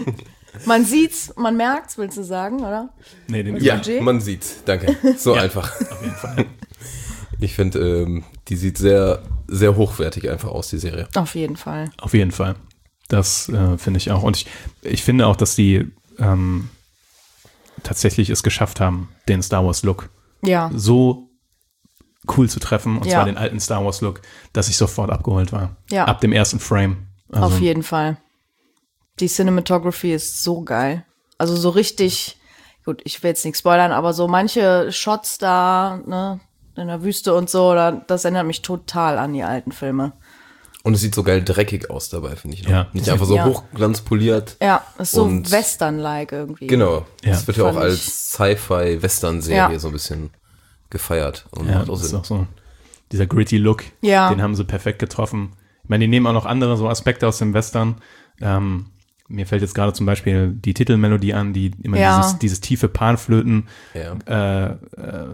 Man sieht's, man merkt's, willst du sagen, oder? Nee, den Ja, Budget? man sieht's, danke. So einfach. auf jeden Fall. Ich finde, ähm, die sieht sehr, sehr hochwertig einfach aus, die Serie. Auf jeden Fall. Auf jeden Fall. Das äh, finde ich auch. Und ich, ich finde auch, dass die ähm, tatsächlich es geschafft haben, den Star Wars Look Ja. so cool zu treffen, und Ja. zwar den alten Star Wars Look, dass ich sofort abgeholt war. Ja. Ab dem ersten Frame. Also, Auf jeden Fall. Die Cinematography ist so geil. Also so richtig, gut, ich will jetzt nichts spoilern, aber so manche Shots da, ne, in der Wüste und so, da, das erinnert mich total an die alten Filme. Und es sieht so geil dreckig aus dabei, finde ich. Noch. Ja. Nicht einfach so Ja. hochglanzpoliert. Ja, ist so Und- Western-like irgendwie. Genau. Ja. Das wird ja auch Fand ich- als Sci-Fi-Western-Serie Ja. so ein bisschen gefeiert. Und ja, macht auch das ist Sinn. auch so. Dieser gritty Look, Ja. den haben sie perfekt getroffen. Ich meine, die nehmen auch noch andere so Aspekte aus dem Western. Ähm, mir fällt jetzt gerade zum Beispiel die Titelmelodie an, die immer Ja. dieses, dieses tiefe Panflöten Ja. äh, äh,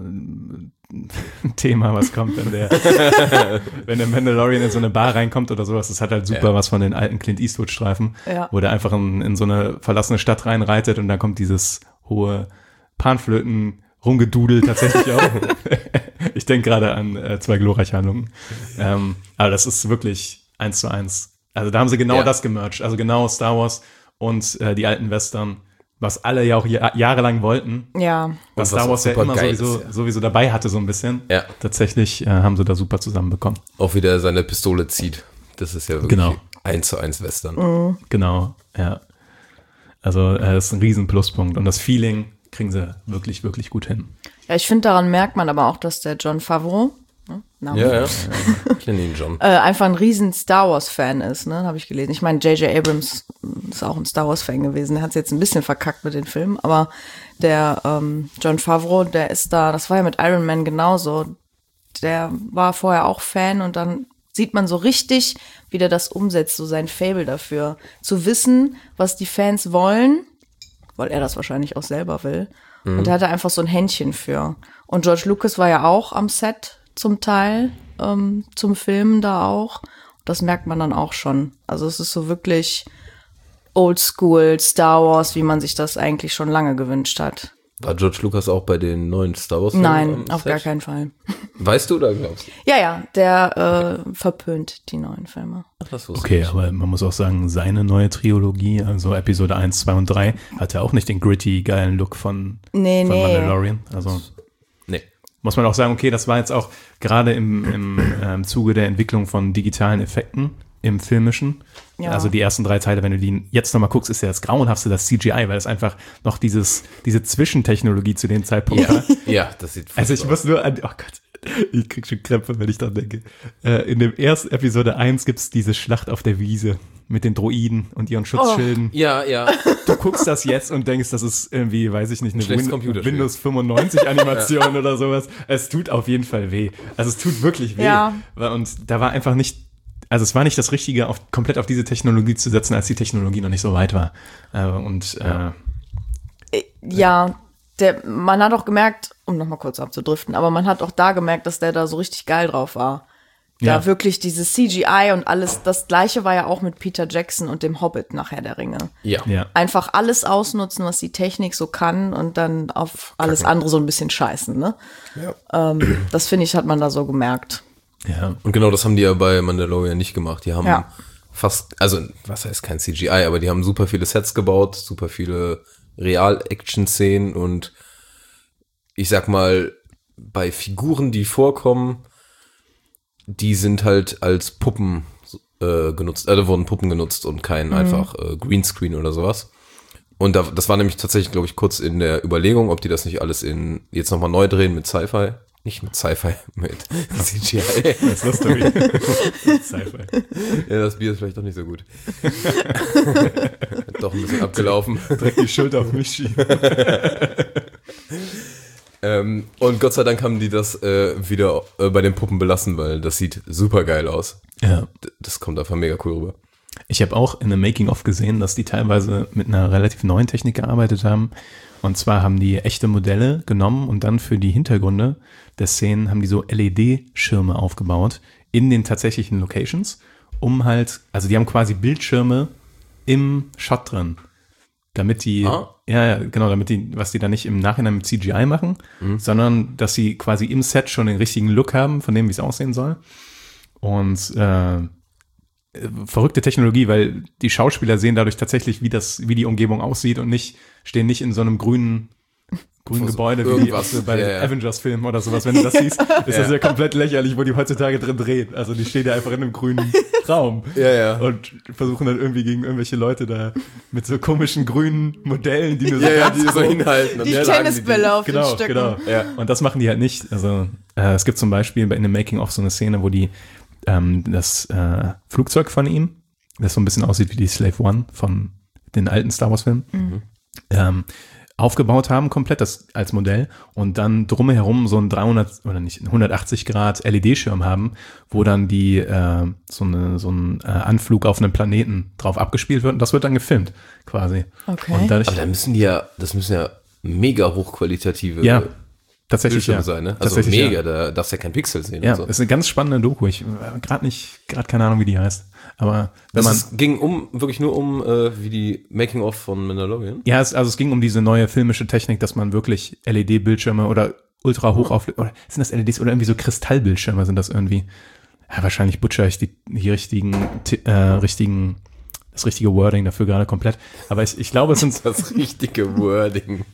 Thema, was kommt, wenn der wenn der Mandalorian in so eine Bar reinkommt oder sowas. Das hat halt super Ja. was von den alten Clint Eastwood-Streifen, Ja. wo der einfach in, in so eine verlassene Stadt reinreitet und dann kommt dieses hohe Panflöten rumgedudel tatsächlich auch. Ich denke gerade an äh, zwei glorreiche Handlungen. Ähm, aber das ist wirklich eins zu eins. Also da haben sie genau Ja. das gemercht. Also genau Star Wars und äh, die alten Western, was alle ja auch jahr, jahrelang wollten. Ja. Was was Star auch Wars ja super immer geil sowieso, ist, ja. sowieso dabei hatte, so ein bisschen. Ja. Tatsächlich äh, haben sie da super zusammenbekommen. Auch wie der seine Pistole zieht. Das ist ja wirklich Genau. eins zu eins Western. Mhm. Genau, ja. Also äh, das ist ein riesen Pluspunkt. Und das Feeling kriegen sie wirklich, wirklich gut hin. Ja, ich finde, daran merkt man aber auch, dass der John Favreau, ne, Name, Ja, ja. Ich nenne ihn John. äh, einfach ein riesen Star Wars-Fan ist, ne, habe ich gelesen. Ich meine, J J Abrams ist auch ein Star Wars-Fan gewesen. Der hat es jetzt ein bisschen verkackt mit den Filmen, aber der ähm, John Favreau, der ist da, das war ja mit Iron Man genauso. Der war vorher auch Fan und dann sieht man so richtig, wie der das umsetzt, so sein Faible dafür. Zu wissen, was die Fans wollen, weil er das wahrscheinlich auch selber will. Und da hat er einfach so ein Händchen für. Und George Lucas war ja auch am Set zum Teil, ähm, zum Filmen da auch. Das merkt man dann auch schon. Also es ist so wirklich Oldschool Star Wars, wie man sich das eigentlich schon lange gewünscht hat. War George Lucas auch bei den neuen Star Wars? Nein, auf gar keinen Fall. Weißt du oder glaubst du? Ja, ja, der äh, verpönt die neuen Filme. Ach, das wusste Okay, ich. aber man muss auch sagen, seine neue Trilogie, also Episode eins, zwei und drei, hat ja auch nicht den gritty, geilen Look von, Nee, von nee. Mandalorian. Also Nee. muss man auch sagen, okay, das war jetzt auch gerade im, im ähm, Zuge der Entwicklung von digitalen Effekten im Filmischen. Ja. Also die ersten drei Teile, wenn du die jetzt nochmal guckst, ist ja das Grauenhaftste, das C G I, weil es einfach noch dieses, diese Zwischentechnologie zu dem Zeitpunkt war. Ja, das sieht Also ich furchtbar muss nur an, oh Gott, ich krieg schon Krämpfe, wenn ich dran denke. Äh, in dem ersten Episode eins gibt's diese Schlacht auf der Wiese mit den Droiden und ihren Schutzschilden. aus. Ja, ja. Du guckst das jetzt und denkst, das ist irgendwie, weiß ich nicht, eine schlechtes Win- Computerspiel. Windows fünfundneunzig Animation oder sowas. Es tut auf jeden Fall weh. Also es tut wirklich weh. Ja. Und da war einfach nicht, also es war nicht das Richtige, auf, komplett auf diese Technologie zu setzen, als die Technologie noch nicht so weit war. Äh, und äh, Ja, der, man hat auch gemerkt, um nochmal kurz abzudriften, aber man hat auch da gemerkt, dass der da so richtig geil drauf war. Da Ja. wirklich dieses C G I und alles, das Gleiche war ja auch mit Peter Jackson und dem Hobbit nachher der Ringe. Ja. ja. Einfach alles ausnutzen, was die Technik so kann und dann auf alles andere so ein bisschen scheißen, ne? Ja. Ähm, das finde ich, hat man da so gemerkt. Ja. Und genau das haben die ja bei Mandalorian nicht gemacht. Die haben Ja. fast, also was heißt kein C G I, aber die haben super viele Sets gebaut, super viele Real-Action-Szenen und ich sag mal, bei Figuren, die vorkommen, die sind halt als Puppen äh, genutzt, also wurden Puppen genutzt und kein Mhm. einfach äh, Greenscreen oder sowas. Und da, das war nämlich tatsächlich, glaube ich, kurz in der Überlegung, ob die das nicht alles in jetzt nochmal neu drehen mit Sci-Fi. Nicht mit Sci-Fi, mit C G I. Das ist lustig. Sci-Fi. Ja, das Bier ist vielleicht doch nicht so gut. Doch ein bisschen abgelaufen. Direkt die Schuld auf mich schieben. ähm, und Gott sei Dank haben die das äh, wieder äh, bei den Puppen belassen, weil das sieht super geil aus. Ja. D- Das kommt einfach mega cool rüber. Ich habe auch in einem Making-of gesehen, dass die teilweise mit einer relativ neuen Technik gearbeitet haben. Und zwar haben die echte Modelle genommen und dann für die Hintergründe der Szenen haben die so L E D-Schirme aufgebaut in den tatsächlichen Locations, um halt, also die haben quasi Bildschirme im Shot drin, damit die, Ah. ja, ja, genau, damit die, was die dann nicht im Nachhinein mit C G I machen, sondern dass sie quasi im Set schon den richtigen Look haben, von dem, wie es aussehen soll. Und äh, verrückte Technologie, weil die Schauspieler sehen dadurch tatsächlich, wie das, wie die Umgebung aussieht und nicht, stehen nicht in so einem grünen, grünen Vor so Gebäude wie irgendwas. bei Ja, den ja. Avengers-Filmen oder sowas. Wenn du das siehst, ist das ja komplett lächerlich, wo die heutzutage drin drehen. Also die stehen ja einfach in einem grünen Raum. Ja, ja. Und versuchen dann irgendwie gegen irgendwelche Leute da mit so komischen grünen Modellen, die nur so Ja, ja, ganz die so grob- hinhalten. und Die schlagen die- Tennisbälle auf den Genau, Stöcken. genau. Ja. Und das machen die halt nicht. Also äh, es gibt zum Beispiel bei in dem Making-of so eine Szene, wo die ähm, das äh, Flugzeug von ihm, das so ein bisschen aussieht wie die Slave One von den alten Star Wars-Filmen, Mhm. ähm, aufgebaut haben, komplett das als Modell und dann drumherum so ein dreihundert oder nicht hundertachtzig Grad L E D-Schirm haben, wo dann die äh, so eine so ein äh, Anflug auf einem Planeten drauf abgespielt wird und das wird dann gefilmt quasi. Okay. Und dadurch, Aber da müssen die ja, das müssen ja mega hochqualitative ja, tatsächlich Bildschirme ja. sein, ne? Also Tatsächlich, mega, ja. da darfst du ja kein Pixel sehen. Ja, und so. ist eine ganz spannende Doku. Ich gerade nicht, gerade keine Ahnung, wie die heißt. Aber wenn Das man, ist, ging um, wirklich nur um, äh, wie die Making-of von Mandalorian. ja, es, also es ging um diese neue filmische Technik, dass man wirklich L E D-Bildschirme oder ultra hoch auf, oder sind das L E Ds oder irgendwie so Kristallbildschirme sind das irgendwie? Ja, wahrscheinlich butcher ich die, die richtigen, äh, richtigen, das richtige Wording dafür gerade komplett. Aber ich, ich glaube, es sind, Das richtige Wording.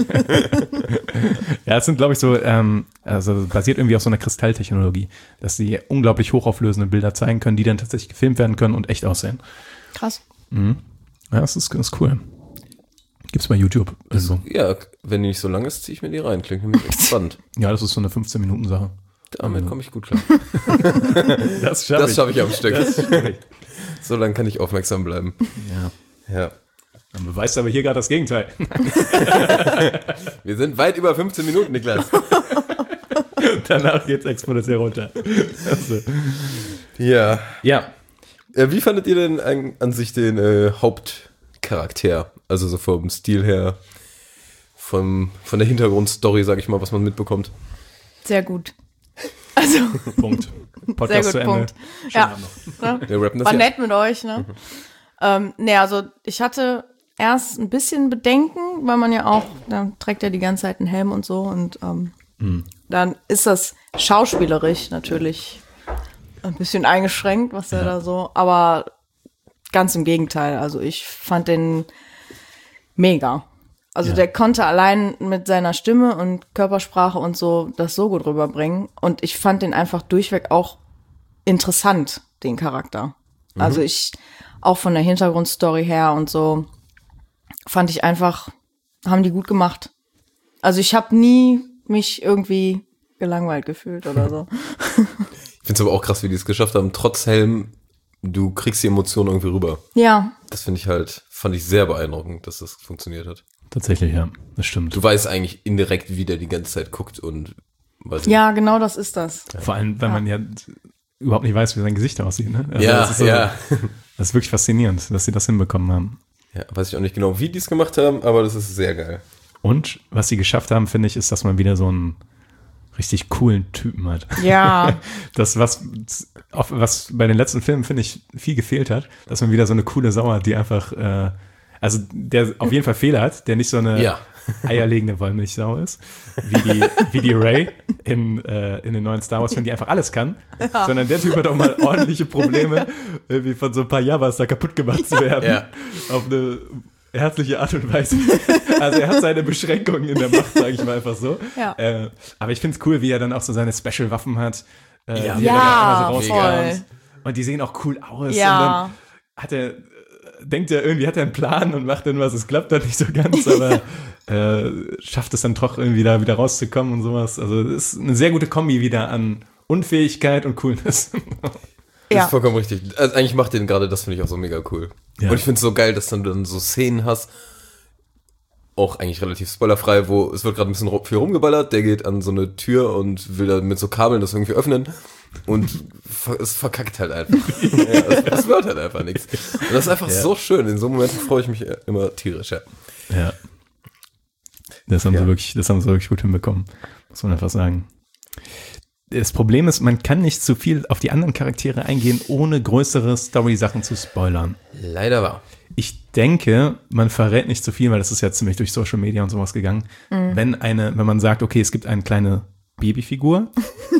ja, es sind, glaube ich, so, ähm, also basiert irgendwie auf so einer Kristalltechnologie, dass sie unglaublich hochauflösende Bilder zeigen können, die dann tatsächlich gefilmt werden können und echt aussehen. Krass. Ja, das ist, das ist cool. Gibt's bei YouTube. Also, Ja, wenn die nicht so lang ist, ziehe ich mir die rein. Klingt nämlich echt spannend. ja, das ist so eine fünfzehn-Minuten-Sache. Damit komme ich gut klar. Das schaffe Das schaffe ich am Stück. Das schaff ich. So lange kann ich aufmerksam bleiben. Ja. Ja. Dann beweist aber hier gerade das Gegenteil. Wir sind weit über fünfzehn Minuten, Niklas. Danach geht's exponentiell runter. Also, Ja. ja, Äh, Wie fandet ihr denn an, an sich den äh, Hauptcharakter? Also so vom Stil her, vom, von der Hintergrundstory, sag ich mal, was man mitbekommt. Sehr gut. Also, Punkt. sehr Podcast gut, zu Ende. Punkt. Schönen Ja, Abend noch. ne? Wir rappen das War hier. nett mit euch, ne? ähm, ne, also ich hatte erst ein bisschen Bedenken, weil man ja auch, da trägt ja die ganze Zeit einen Helm und so und ähm, Mhm. Dann ist das schauspielerisch natürlich ein bisschen eingeschränkt, was er Ja. da so, aber ganz im Gegenteil. Also ich fand den mega. Also Ja. der konnte allein mit seiner Stimme und Körpersprache und so das so gut rüberbringen. Und ich fand den einfach durchweg auch interessant, den Charakter. Mhm. Also ich, auch von der Hintergrundstory her und so, fand ich einfach, haben die gut gemacht. Also ich habe nie mich irgendwie gelangweilt gefühlt oder so. Ich finde es aber auch krass, wie die es geschafft haben. Trotz Helm, du kriegst die Emotionen irgendwie rüber. Ja, Das finde ich halt, fand ich sehr beeindruckend, dass das funktioniert hat. Tatsächlich, ja, das stimmt. Du weißt eigentlich indirekt, wie der die ganze Zeit guckt und weiß nicht. ja, genau das ist das. Vor allem, weil man ja überhaupt nicht weiß, wie sein Gesicht aussieht. Ne? Also Ja, das ist so, ja. Das ist wirklich faszinierend, dass sie das hinbekommen haben. Ja, weiß ich auch nicht genau, wie die es gemacht haben, aber das ist sehr geil. Und was sie geschafft haben, finde ich, ist, dass man wieder so einen richtig coolen Typen hat. Ja, Das, was, auf- was bei den letzten Filmen, finde ich, viel gefehlt hat, dass man wieder so eine coole Sau hat, die einfach, äh, also der auf jeden Fall Fehler hat, der nicht so eine Ja. eierlegende Wollmilchsau ist, wie die, wie die Rey in, äh, in den neuen Star Wars-Filmen, die einfach alles kann, sondern der Typ hat auch mal ordentliche Probleme, irgendwie von so ein paar Jawas da kaputt gemacht zu werden. Ja. Auf eine herzliche Art und Weise. Also er hat seine Beschränkungen in der Macht, sage ich mal einfach so. Ja. Äh, aber ich finde es cool, wie er dann auch so seine Special-Waffen hat, äh, Ja. die er Ja, dann immer so voll. rauskramt. Und die sehen auch cool aus. Ja. Und dann hat er, denkt er irgendwie, hat er einen Plan und macht dann was, es klappt dann nicht so ganz, aber äh, schafft es dann doch irgendwie da wieder rauszukommen und sowas. Also es ist eine sehr gute Kombi wieder an Unfähigkeit und Coolness. Das ja. ist vollkommen richtig. Also eigentlich macht den gerade, das finde ich auch so mega cool. Ja. Und ich finde es so geil, dass dann du dann so Szenen hast, auch eigentlich relativ spoilerfrei, wo es wird gerade ein bisschen ru- viel rumgeballert, der geht an so eine Tür und will da mit so Kabeln das irgendwie öffnen und ver- es verkackt halt einfach. ja, es, es wird halt einfach nichts. Und das ist einfach Ja. so schön. In so Momenten freue ich mich immer tierisch. Ja. Ja. Das haben Ja. sie wirklich, das haben sie wirklich gut hinbekommen, muss man einfach sagen. Das Problem ist, man kann nicht zu viel auf die anderen Charaktere eingehen, ohne größere Story-Sachen zu spoilern. Leider wahr. Ich denke, man verrät nicht zu viel, weil das ist ja ziemlich durch Social Media und sowas gegangen. Wenn eine, wenn man sagt, okay, es gibt eine kleine Babyfigur,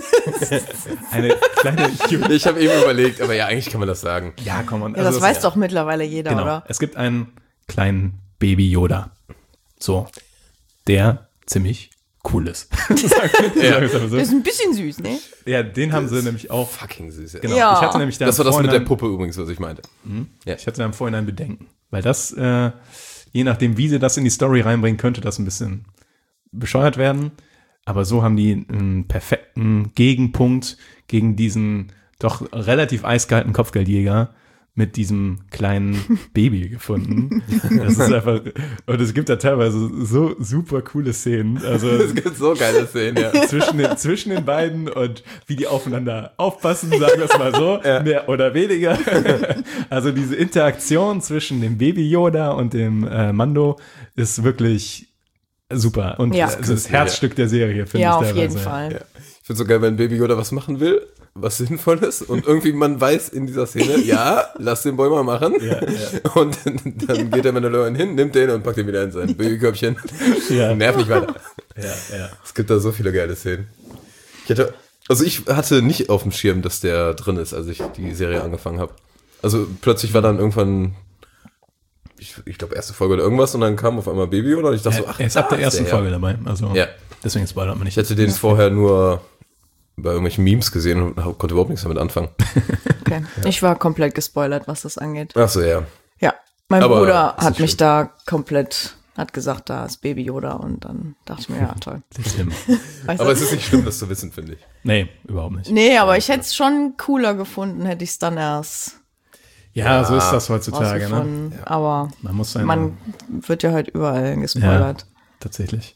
eine kleine, Ich habe eben überlegt, aber ja, eigentlich kann man das sagen. ja, komm on. Ja, das weiß doch mittlerweile jeder, Genau. oder? Es gibt einen kleinen Baby Yoda. So. Der ziemlich cool ist. Sagen wir es einfach so. Das ist ein bisschen süß, ne? Ja, den haben sie nämlich auch. Fucking süß. Ja. Genau. Ja. Ich hatte nämlich da Das war im das mit der Vorhinein- Puppe übrigens, was ich meinte. Ja. Ich hatte da im Vorhinein Bedenken. Weil das, äh, je nachdem, wie sie das in die Story reinbringen, könnte das ein bisschen bescheuert werden. Aber so haben die einen perfekten Gegenpunkt gegen diesen doch relativ eiskalten Kopfgeldjäger mit diesem kleinen Baby gefunden. Das ist einfach, und es gibt da teilweise so super coole Szenen. Also Es gibt so geile Szenen, ja. zwischen den, zwischen den beiden und wie die aufeinander aufpassen, sagen wir es mal so, mehr oder weniger. Also diese Interaktion zwischen dem Baby Yoda und dem äh, Mando ist wirklich super. Und Ja. das, das Herzstück der Serie, finde Ja, ich auf jeden teilweise. Fall. Ja. Ich finde so geil, wenn Baby Yoda was machen will, was Sinnvolles und irgendwie man weiß in dieser Szene, ja, lass den Boy mal machen. Ja, ja. Und dann geht der Mandalorian hin, nimmt den und packt den wieder in sein Babykörbchen. Ja. Nerv nicht weiter. Ja, ja. Es gibt da so viele geile Szenen. Ich hatte, also ich hatte nicht auf dem Schirm, dass der drin ist, als ich die Serie angefangen habe. Also plötzlich war dann irgendwann, ich, ich glaube erste Folge oder irgendwas und dann kam auf einmal Baby Yoda und ich dachte so, ach, Er ist ab da der ersten der, Folge ja. dabei. Also Ja. deswegen spoilert man nicht. Ich hatte den vorher nur bei irgendwelchen Memes gesehen und konnte überhaupt nichts damit anfangen. Okay. Ich war komplett gespoilert, was das angeht. Ach so, ja. Ja, mein Aber Bruder ist hat nicht mich schlimm. da komplett, hat gesagt, da ist Baby Yoda und dann dachte ich mir, ja, toll. Nicht schlimm. Weißt Aber du? es ist nicht schlimm, das zu wissen, finde ich. Nee, überhaupt nicht. Nee, aber ich hätte es schon cooler gefunden, hätte ich es dann erst Ja, so ist das heutzutage. Ne? rausgefunden. Aber Man muss seine, man wird ja halt überall gespoilert. tatsächlich.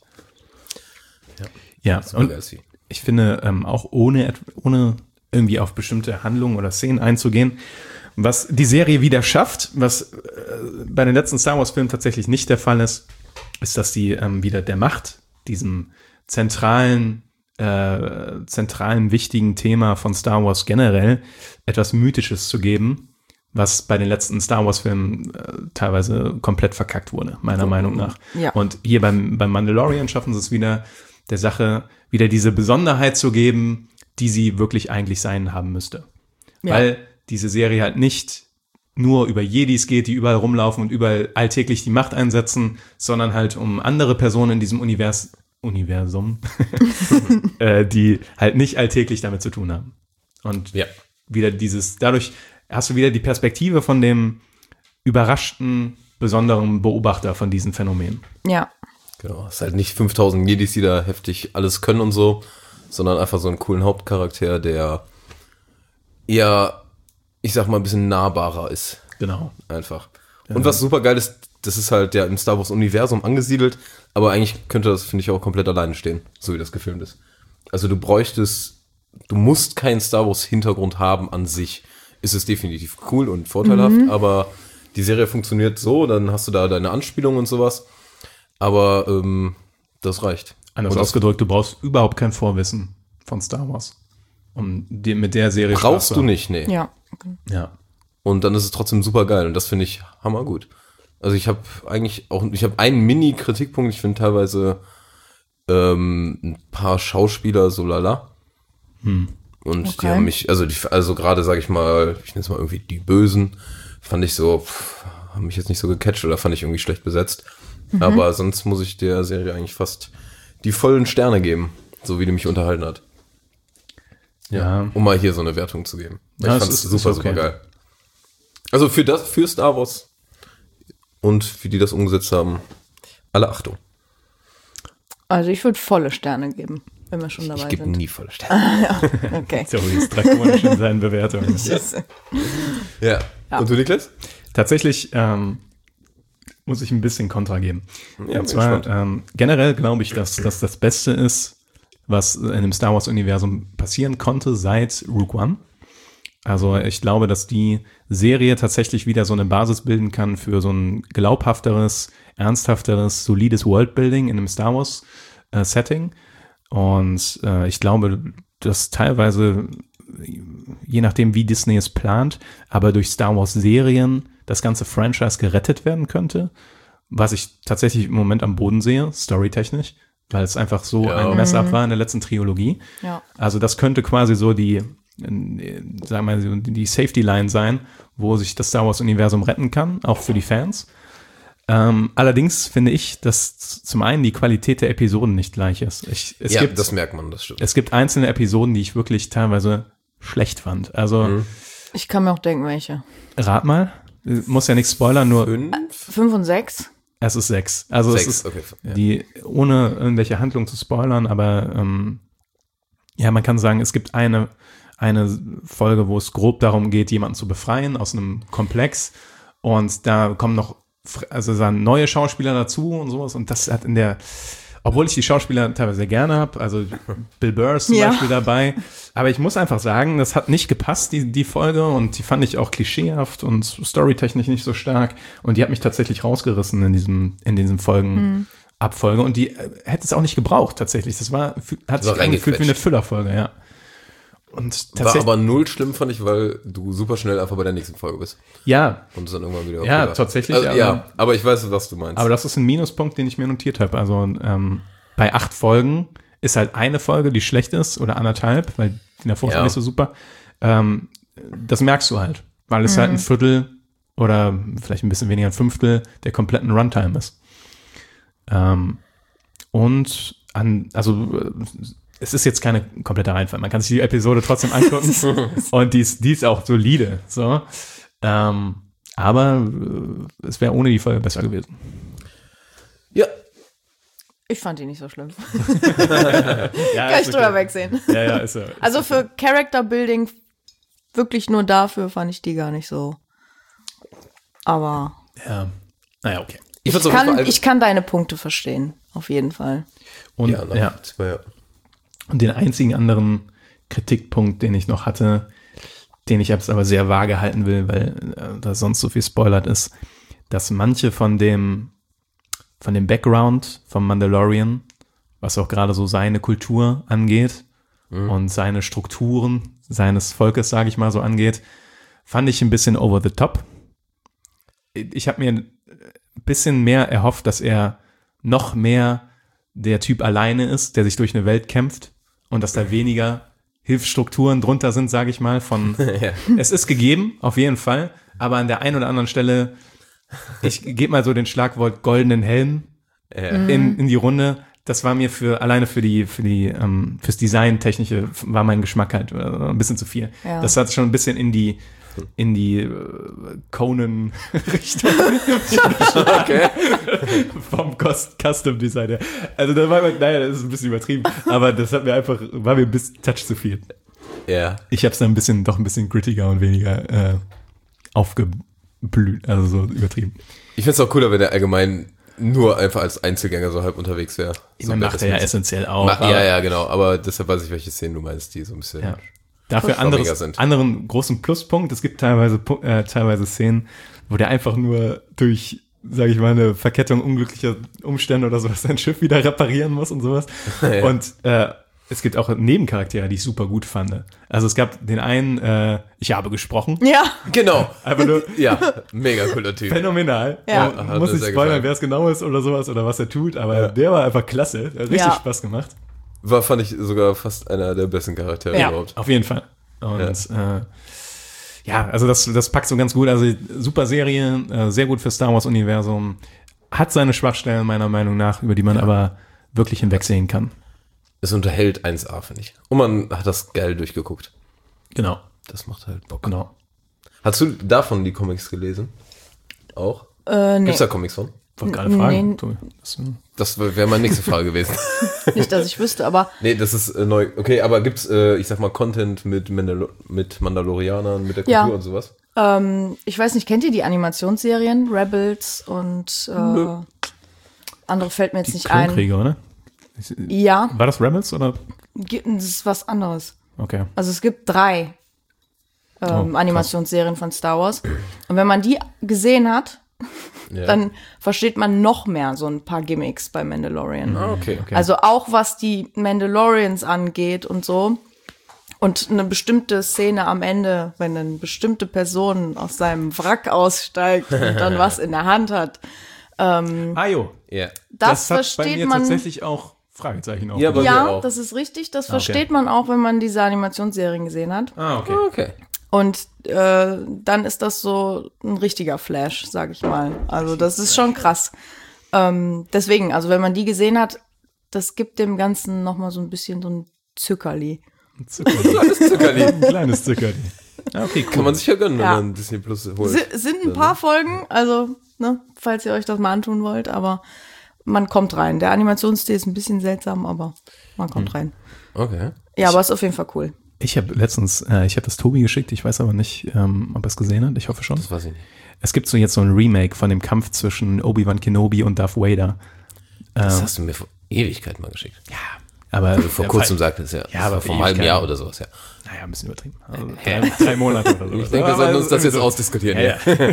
Ja, Super und geil ist sie. ich finde, ähm, auch ohne, et- ohne irgendwie auf bestimmte Handlungen oder Szenen einzugehen, was die Serie wieder schafft, was äh, bei den letzten Star Wars-Filmen tatsächlich nicht der Fall ist, ist, dass sie ähm, wieder der Macht, diesem zentralen, äh, zentralen, wichtigen Thema von Star Wars generell, etwas Mythisches zu geben, was bei den letzten Star Wars-Filmen äh, teilweise komplett verkackt wurde, meiner Meinung nach. Ja. Und hier beim, beim Mandalorian schaffen sie es wieder, der Sache wieder diese Besonderheit zu geben, die sie wirklich eigentlich sein haben müsste. Ja. Weil diese Serie halt nicht nur über Jedis geht, die überall rumlaufen und überall alltäglich die Macht einsetzen, sondern halt um andere Personen in diesem Univers- Universum, äh, die halt nicht alltäglich damit zu tun haben. Und Ja. wieder dieses, dadurch hast du wieder die Perspektive von dem überraschten, besonderen Beobachter von diesen Phänomenen. Ja. Genau, es ist halt nicht fünftausend Jedis, die da heftig alles können und so, sondern einfach so einen coolen Hauptcharakter, der eher, ich sag mal, ein bisschen nahbarer ist. Genau. Einfach. Und was super geil ist, das ist halt ja im Star Wars Universum angesiedelt, aber eigentlich könnte das, finde ich, auch komplett alleine stehen, so wie das gefilmt ist. Also du bräuchtest, du musst keinen Star Wars Hintergrund haben an sich. Ist es definitiv cool und vorteilhaft, Mhm. aber die Serie funktioniert so, dann hast du da deine Anspielungen und sowas. Aber ähm, das reicht. Anders Und das ausgedrückt, du brauchst überhaupt kein Vorwissen von Star Wars, um dir mit der Serie Spaß brauchst zu du haben. nicht, nee. Ja. Ja. Und dann ist es trotzdem super geil und das finde ich hammergut. Also ich habe eigentlich auch, ich habe einen Mini-Kritikpunkt, ich finde teilweise ähm, ein paar Schauspieler so lala. Hm. Und Okay. die haben mich, also die, also gerade sage ich mal, ich nenne es mal irgendwie die Bösen, fand ich so, pff, haben mich jetzt nicht so gecatcht oder fand ich irgendwie schlecht besetzt. Aber sonst muss ich der Serie eigentlich fast die vollen Sterne geben, so wie die mich unterhalten hat. Ja. Um mal hier so eine Wertung zu geben. Ich Ja, es fand es ist- super, ist okay. super geil. Also für das, für Star Wars und für die das umgesetzt haben, alle Achtung. Also ich würde volle Sterne geben, wenn wir schon Ich dabei gebe sind. nie volle Sterne. Okay. So, jetzt drakonisch in seinen Bewertungen. Ja. Ja. Und du, Niklas? Tatsächlich ähm, muss ich ein bisschen Kontra geben. Ja, Und zwar ähm, generell glaube ich, dass das das Beste ist, was in dem Star Wars-Universum passieren konnte seit Rogue One. Also ich glaube, dass die Serie tatsächlich wieder so eine Basis bilden kann für so ein glaubhafteres, ernsthafteres, solides Worldbuilding in einem Star Wars-Setting. Und äh, ich glaube, dass teilweise, je nachdem, wie Disney es plant, aber durch Star Wars-Serien das ganze Franchise gerettet werden könnte, was ich tatsächlich im Moment am Boden sehe, storytechnisch, weil es einfach so Ja. ein Mess-up war in der letzten Trilogie. Ja. Also das könnte quasi so die, äh, sagen wir mal, die Safety-Line sein, wo sich das Star Wars-Universum retten kann, auch für die Fans. Ähm, allerdings finde ich, dass zum einen die Qualität der Episoden nicht gleich ist. Ich, es, ja, gibt, das merkt man, das stimmt. es gibt einzelne Episoden, die ich wirklich teilweise schlecht fand. Also Mhm. Ich kann mir auch denken, welche. rat mal, muss ja nichts spoilern, nur Fünf? Fünf und sechs? es ist sechs. Also Sechs, es ist okay. Ja. die, ohne irgendwelche Handlung zu spoilern, aber ähm, ja, man kann sagen, es gibt eine, eine Folge, wo es grob darum geht, jemanden zu befreien aus einem Komplex und da kommen noch, also dann neue Schauspieler dazu und sowas und das hat in der, obwohl ich die Schauspieler teilweise sehr gerne habe, also Bill Burr ist zum Ja. Beispiel dabei, aber ich muss einfach sagen, das hat nicht gepasst, die, die Folge und die fand ich auch klischeehaft und storytechnisch nicht so stark und die hat mich tatsächlich rausgerissen in diesem, in diesen Folgen. Mhm. Abfolge und die äh, hätte es auch nicht gebraucht tatsächlich. Das war, fü- hat So sich angefühlt wie eine reingequetscht. Füllerfolge, ja. Und War tatsächlich, aber null schlimm, fand ich, weil du super schnell einfach bei der nächsten Folge bist. ja, Und es dann irgendwann wieder Ja, wieder- tatsächlich, Also, aber- ja, aber ich weiß, was du meinst. aber das ist ein Minuspunkt, den ich mir notiert habe. Also ähm, bei acht Folgen ist halt eine Folge, die schlecht ist oder anderthalb, weil die davor Ja. schon nicht so super. Ähm, das merkst du halt, weil es halt ein Viertel oder vielleicht ein bisschen weniger ein Fünftel der kompletten Runtime ist. Ähm, und an, also äh, es ist jetzt keine komplette Reinfall. Man kann sich die Episode trotzdem angucken und die ist, die ist auch solide. So. Ähm, aber äh, es wäre ohne die Folge besser gewesen. ja, Ich fand die nicht so schlimm. Ja, Kann ich drüber wegsehen. Ja, ja, ist er. Also für Character Building, wirklich nur dafür fand ich die gar nicht so. Aber Ja. Naja, okay. ich, fand's auf kann, jeden Fall- ich kann deine Punkte verstehen. Auf jeden Fall. Und, ja, na, ja, das war ja. und den einzigen anderen Kritikpunkt, den ich noch hatte, den ich jetzt aber sehr vage halten will, weil äh, da sonst so viel spoilert ist, dass manche von dem von dem Background vom Mandalorian, was auch gerade so seine Kultur angeht und seine Strukturen seines Volkes, sage ich mal so, angeht, fand ich ein bisschen over the top. Ich habe mir ein bisschen mehr erhofft, dass er noch mehr der Typ alleine ist, der sich durch eine Welt kämpft und dass da weniger Hilfsstrukturen drunter sind, sage ich mal, von Ja. es ist gegeben, auf jeden Fall, aber an der einen oder anderen Stelle, ich gebe mal so den Schlagwort goldenen Helm Ja. in, in die Runde. Das war mir für alleine für die für die ähm, fürs Design technische war mein Geschmack halt äh, ein bisschen zu viel. Ja. Das hat schon ein bisschen in die in die äh, Conan-Richtung Okay. vom Cost Custom Design her. Also da war man, naja, das ist ein bisschen übertrieben, aber das hat mir einfach war mir ein bisschen Touch zu viel. Ja. Ich habe es dann ein bisschen doch ein bisschen grittiger und weniger äh, aufgeblüht, also so übertrieben. Ich find's auch cooler, wenn der allgemein nur einfach als Einzelgänger so halb unterwegs wäre. Ich so meine, macht er ja essentiell auch. Ma- aber- ja, ja, genau. Aber deshalb weiß ich, welche Szenen du meinst, die so ein bisschen. Ja. Dafür Schwammiger anderes, sind. anderen großen Pluspunkt. Es gibt teilweise, Pu- äh, teilweise Szenen, wo der einfach nur durch, sage ich mal, eine Verkettung unglücklicher Umstände oder sowas sein Schiff wieder reparieren muss und sowas. Ja. Und äh, es gibt auch Nebencharaktere, die ich super gut fand. Also es gab den einen, äh, ich habe gesprochen. Ja, Genau. Einfach nur Ja, mega cooler Typ. phänomenal. Ja. Äh, Hat muss mir nicht sehr spoilern, gefallen. wer es genau ist oder sowas oder was er tut, aber Ja. der war einfach klasse. Der hat richtig Ja. Spaß gemacht. War, fand ich sogar fast einer der besten Charaktere Ja. überhaupt. Auf jeden Fall. Und ja, äh, ja also das, das packt so ganz gut. Also super Serie, äh, sehr gut für Star Wars-Universum. Hat seine Schwachstellen meiner Meinung nach, über die man aber wirklich hinwegsehen kann. Es unterhält eins A, finde ich. Und man hat das geil durchgeguckt. Genau, Das macht halt Bock. genau. Hast du davon die Comics gelesen? Auch? äh, nee, Gibt's da Comics von? Wollte gerade fragen. Nee. Tobi. Das, äh, Das wäre meine nächste Frage gewesen. nicht, dass ich wüsste, aber Nee, das ist äh, neu. Okay, aber gibt's, äh, ich sag mal, Content mit, Mandalo- mit Mandalorianern, mit der Kultur Ja. und sowas? ähm, ich weiß nicht, kennt ihr die Animationsserien? Rebels und äh, andere fällt mir jetzt die nicht ein. Klonkrieger, oder? Ja, War das Rebels oder? gibt- das ist was anderes. Okay. Also es gibt drei Oh, ähm, krass. Animationsserien von Star Wars. Und wenn man die gesehen hat, Ja. dann versteht man noch mehr so ein paar Gimmicks bei Mandalorian. Ah, okay. Okay. Also auch was die Mandalorians angeht und so. Und eine bestimmte Szene am Ende, wenn eine bestimmte Person aus seinem Wrack aussteigt und dann was in der Hand hat. Ah jo, Ja. Das, das hat bei versteht mir man. tatsächlich auch Fragezeichen auf. Ja, aber- Bei mir Ja, auch. das ist richtig. Das Okay. versteht man auch, wenn man diese Animationsserien gesehen hat. Ah, okay. Okay. Und äh, dann ist das so ein richtiger Flash, sag ich mal. Also das ist schon krass. Ähm, deswegen, also wenn man die gesehen hat, das gibt dem Ganzen noch mal so ein bisschen so ein Zückerli. Zuckerli. Alles Zuckerli. Ein kleines Zuckerli. Ah, okay, cool. Kann man sich ja gönnen, Ja. wenn man Disney Plus holt. Si- sind ein paar Folgen, also ne, falls ihr euch das mal antun wollt, aber man kommt rein. Der Animationsstil ist ein bisschen seltsam, aber man kommt rein. Okay. Ja, aber ist auf jeden Fall cool. Ich habe letztens, äh, ich habe das Tobi geschickt, ich weiß aber nicht, ähm, ob er es gesehen hat, ich hoffe schon. Das weiß ich nicht. Es gibt so jetzt so ein Remake von dem Kampf zwischen Obi-Wan Kenobi und Darth Vader. Das hast du mir vor Ewigkeit mal geschickt. Ja, aber Also vor der kurzem Fall- sagtest du ja. Ja, aber vor einem halben Ewigkeit. Jahr oder sowas, ja. Naja, ein bisschen übertrieben. Also drei, drei Monate oder so. Ich denke, wir sollten uns das jetzt ausdiskutieren. Ja, ja.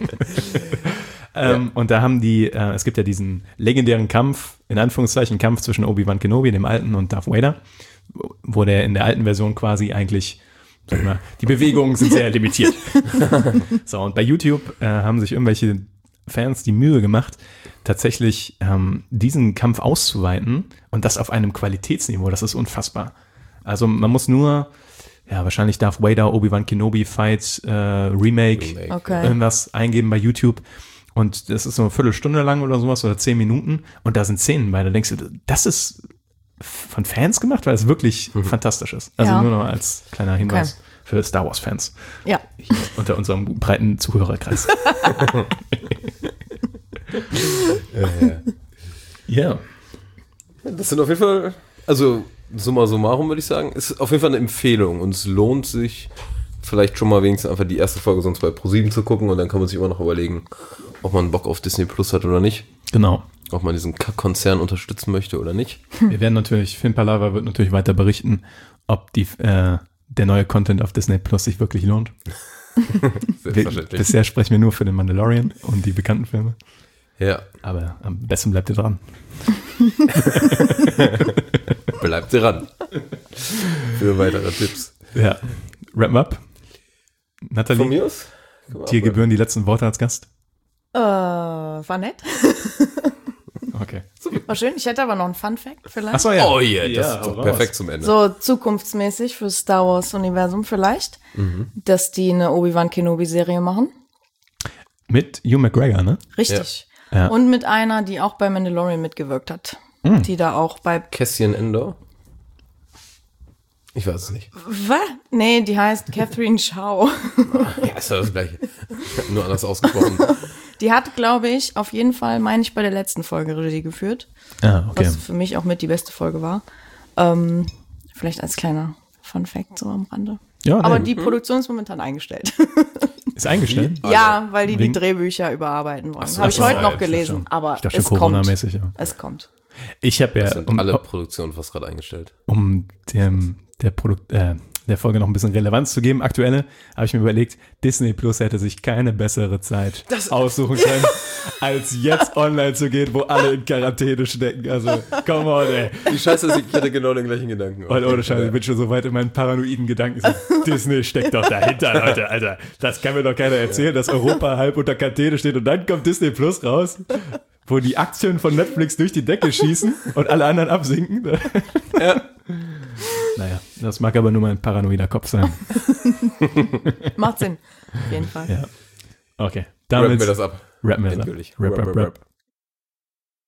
ähm, und da haben die, äh, es gibt ja diesen legendären Kampf, in Anführungszeichen Kampf zwischen Obi-Wan Kenobi, dem Alten, und Darth Vader, wo- wo der in der alten Version quasi eigentlich, sag ich mal, die Bewegungen sind sehr limitiert. So, und bei YouTube äh, haben sich irgendwelche Fans die Mühe gemacht, tatsächlich ähm, diesen Kampf auszuweiten und das auf einem Qualitätsniveau, das ist unfassbar. Also man muss nur, ja, wahrscheinlich Darth Vader, Obi-Wan Kenobi Fight, äh, Remake, Remake. Okay. irgendwas eingeben bei YouTube und das ist so eine Viertelstunde lang oder sowas oder zehn Minuten und da sind Szenen bei, da denkst du, das ist von Fans gemacht, weil es wirklich fantastisch ist. Also Ja. nur noch als kleiner Hinweis Okay. für Star Wars Fans Ja. hier unter unserem breiten Zuhörerkreis. Ja. Das sind auf jeden Fall, also summa summarum würde ich sagen, ist auf jeden Fall eine Empfehlung und es lohnt sich vielleicht schon mal wenigstens einfach die erste Folge sonst bei ProSieben zu gucken und dann kann man sich immer noch überlegen, ob man Bock auf Disney Plus hat oder nicht, Genau. ob man diesen Konzern unterstützen möchte oder nicht. Wir werden natürlich, Film Palaver wird natürlich weiter berichten, ob die, äh, der neue Content auf Disney Plus sich wirklich lohnt. Wir, Selbstverständlich. bisher sprechen wir nur für den Mandalorian und die bekannten Filme. Ja, Aber am besten bleibt ihr dran. bleibt dran für weitere Tipps. Ja. Wrap up. Von Nathalie, mir aus? dir gebühren die letzten Worte als Gast. Äh, war nett. Okay. War schön. Ich hätte aber noch einen Fun-Fact vielleicht. Achso, ja. Oh yeah, das Ja, ist hau doch raus. perfekt zum Ende. So zukunftsmäßig für Star Wars-Universum vielleicht, Mhm. dass die eine Obi-Wan Kenobi-Serie machen. Mit Hugh McGregor, ne? Richtig. Ja. Ja. Und mit einer, die auch bei Mandalorian mitgewirkt hat. Die da auch bei... Cassian Endor? Ich weiß es nicht. Was? Nee, die heißt Catherine Chow. Ja, ist ja das Gleiche. Nur anders ausgesprochen. Die hat, glaube ich, auf jeden Fall, meine ich, bei der letzten Folge Regie geführt. Ah, okay. Was für mich auch mit die beste Folge war. Ähm, vielleicht als kleiner Fun-Fact so am Rande. Ja, Aber nee. die Produktion ist momentan eingestellt. Ist eingestellt? Ja, weil die Wegen- die Drehbücher überarbeiten wollen. so, Habe ich ach so, heute ja, noch ich gelesen, dachte schon- aber ich dachte es schon kommt. Corona-mäßig, ja. Es kommt. Ich habe ja, Das sind um, alle Produktionen fast gerade eingestellt. um dem, der Produkt, äh, der Folge noch ein bisschen Relevanz zu geben, aktuelle, habe ich mir überlegt, Disney Plus hätte sich keine bessere Zeit aussuchen können, als jetzt online zu gehen, wo alle in Quarantäne stecken. Also, come on, ey. Die Scheiße ist, ich hatte genau den gleichen Gedanken. Und ohne Scheiße, ich bin schon so weit in meinen paranoiden Gedanken. So, Disney steckt doch dahinter, Leute, Alter. Das kann mir doch keiner erzählen, dass Europa halb unter Quarantäne steht und dann kommt Disney Plus raus, wo die Aktien von Netflix durch die Decke schießen und alle anderen absinken. Ja. Naja, das mag aber nur mein paranoider Kopf sein. Macht Sinn. Auf jeden Fall. Ja. Okay. Rappen Damit wir das ab. rappen wir das ab. Endgültig. Rap, rap, rap.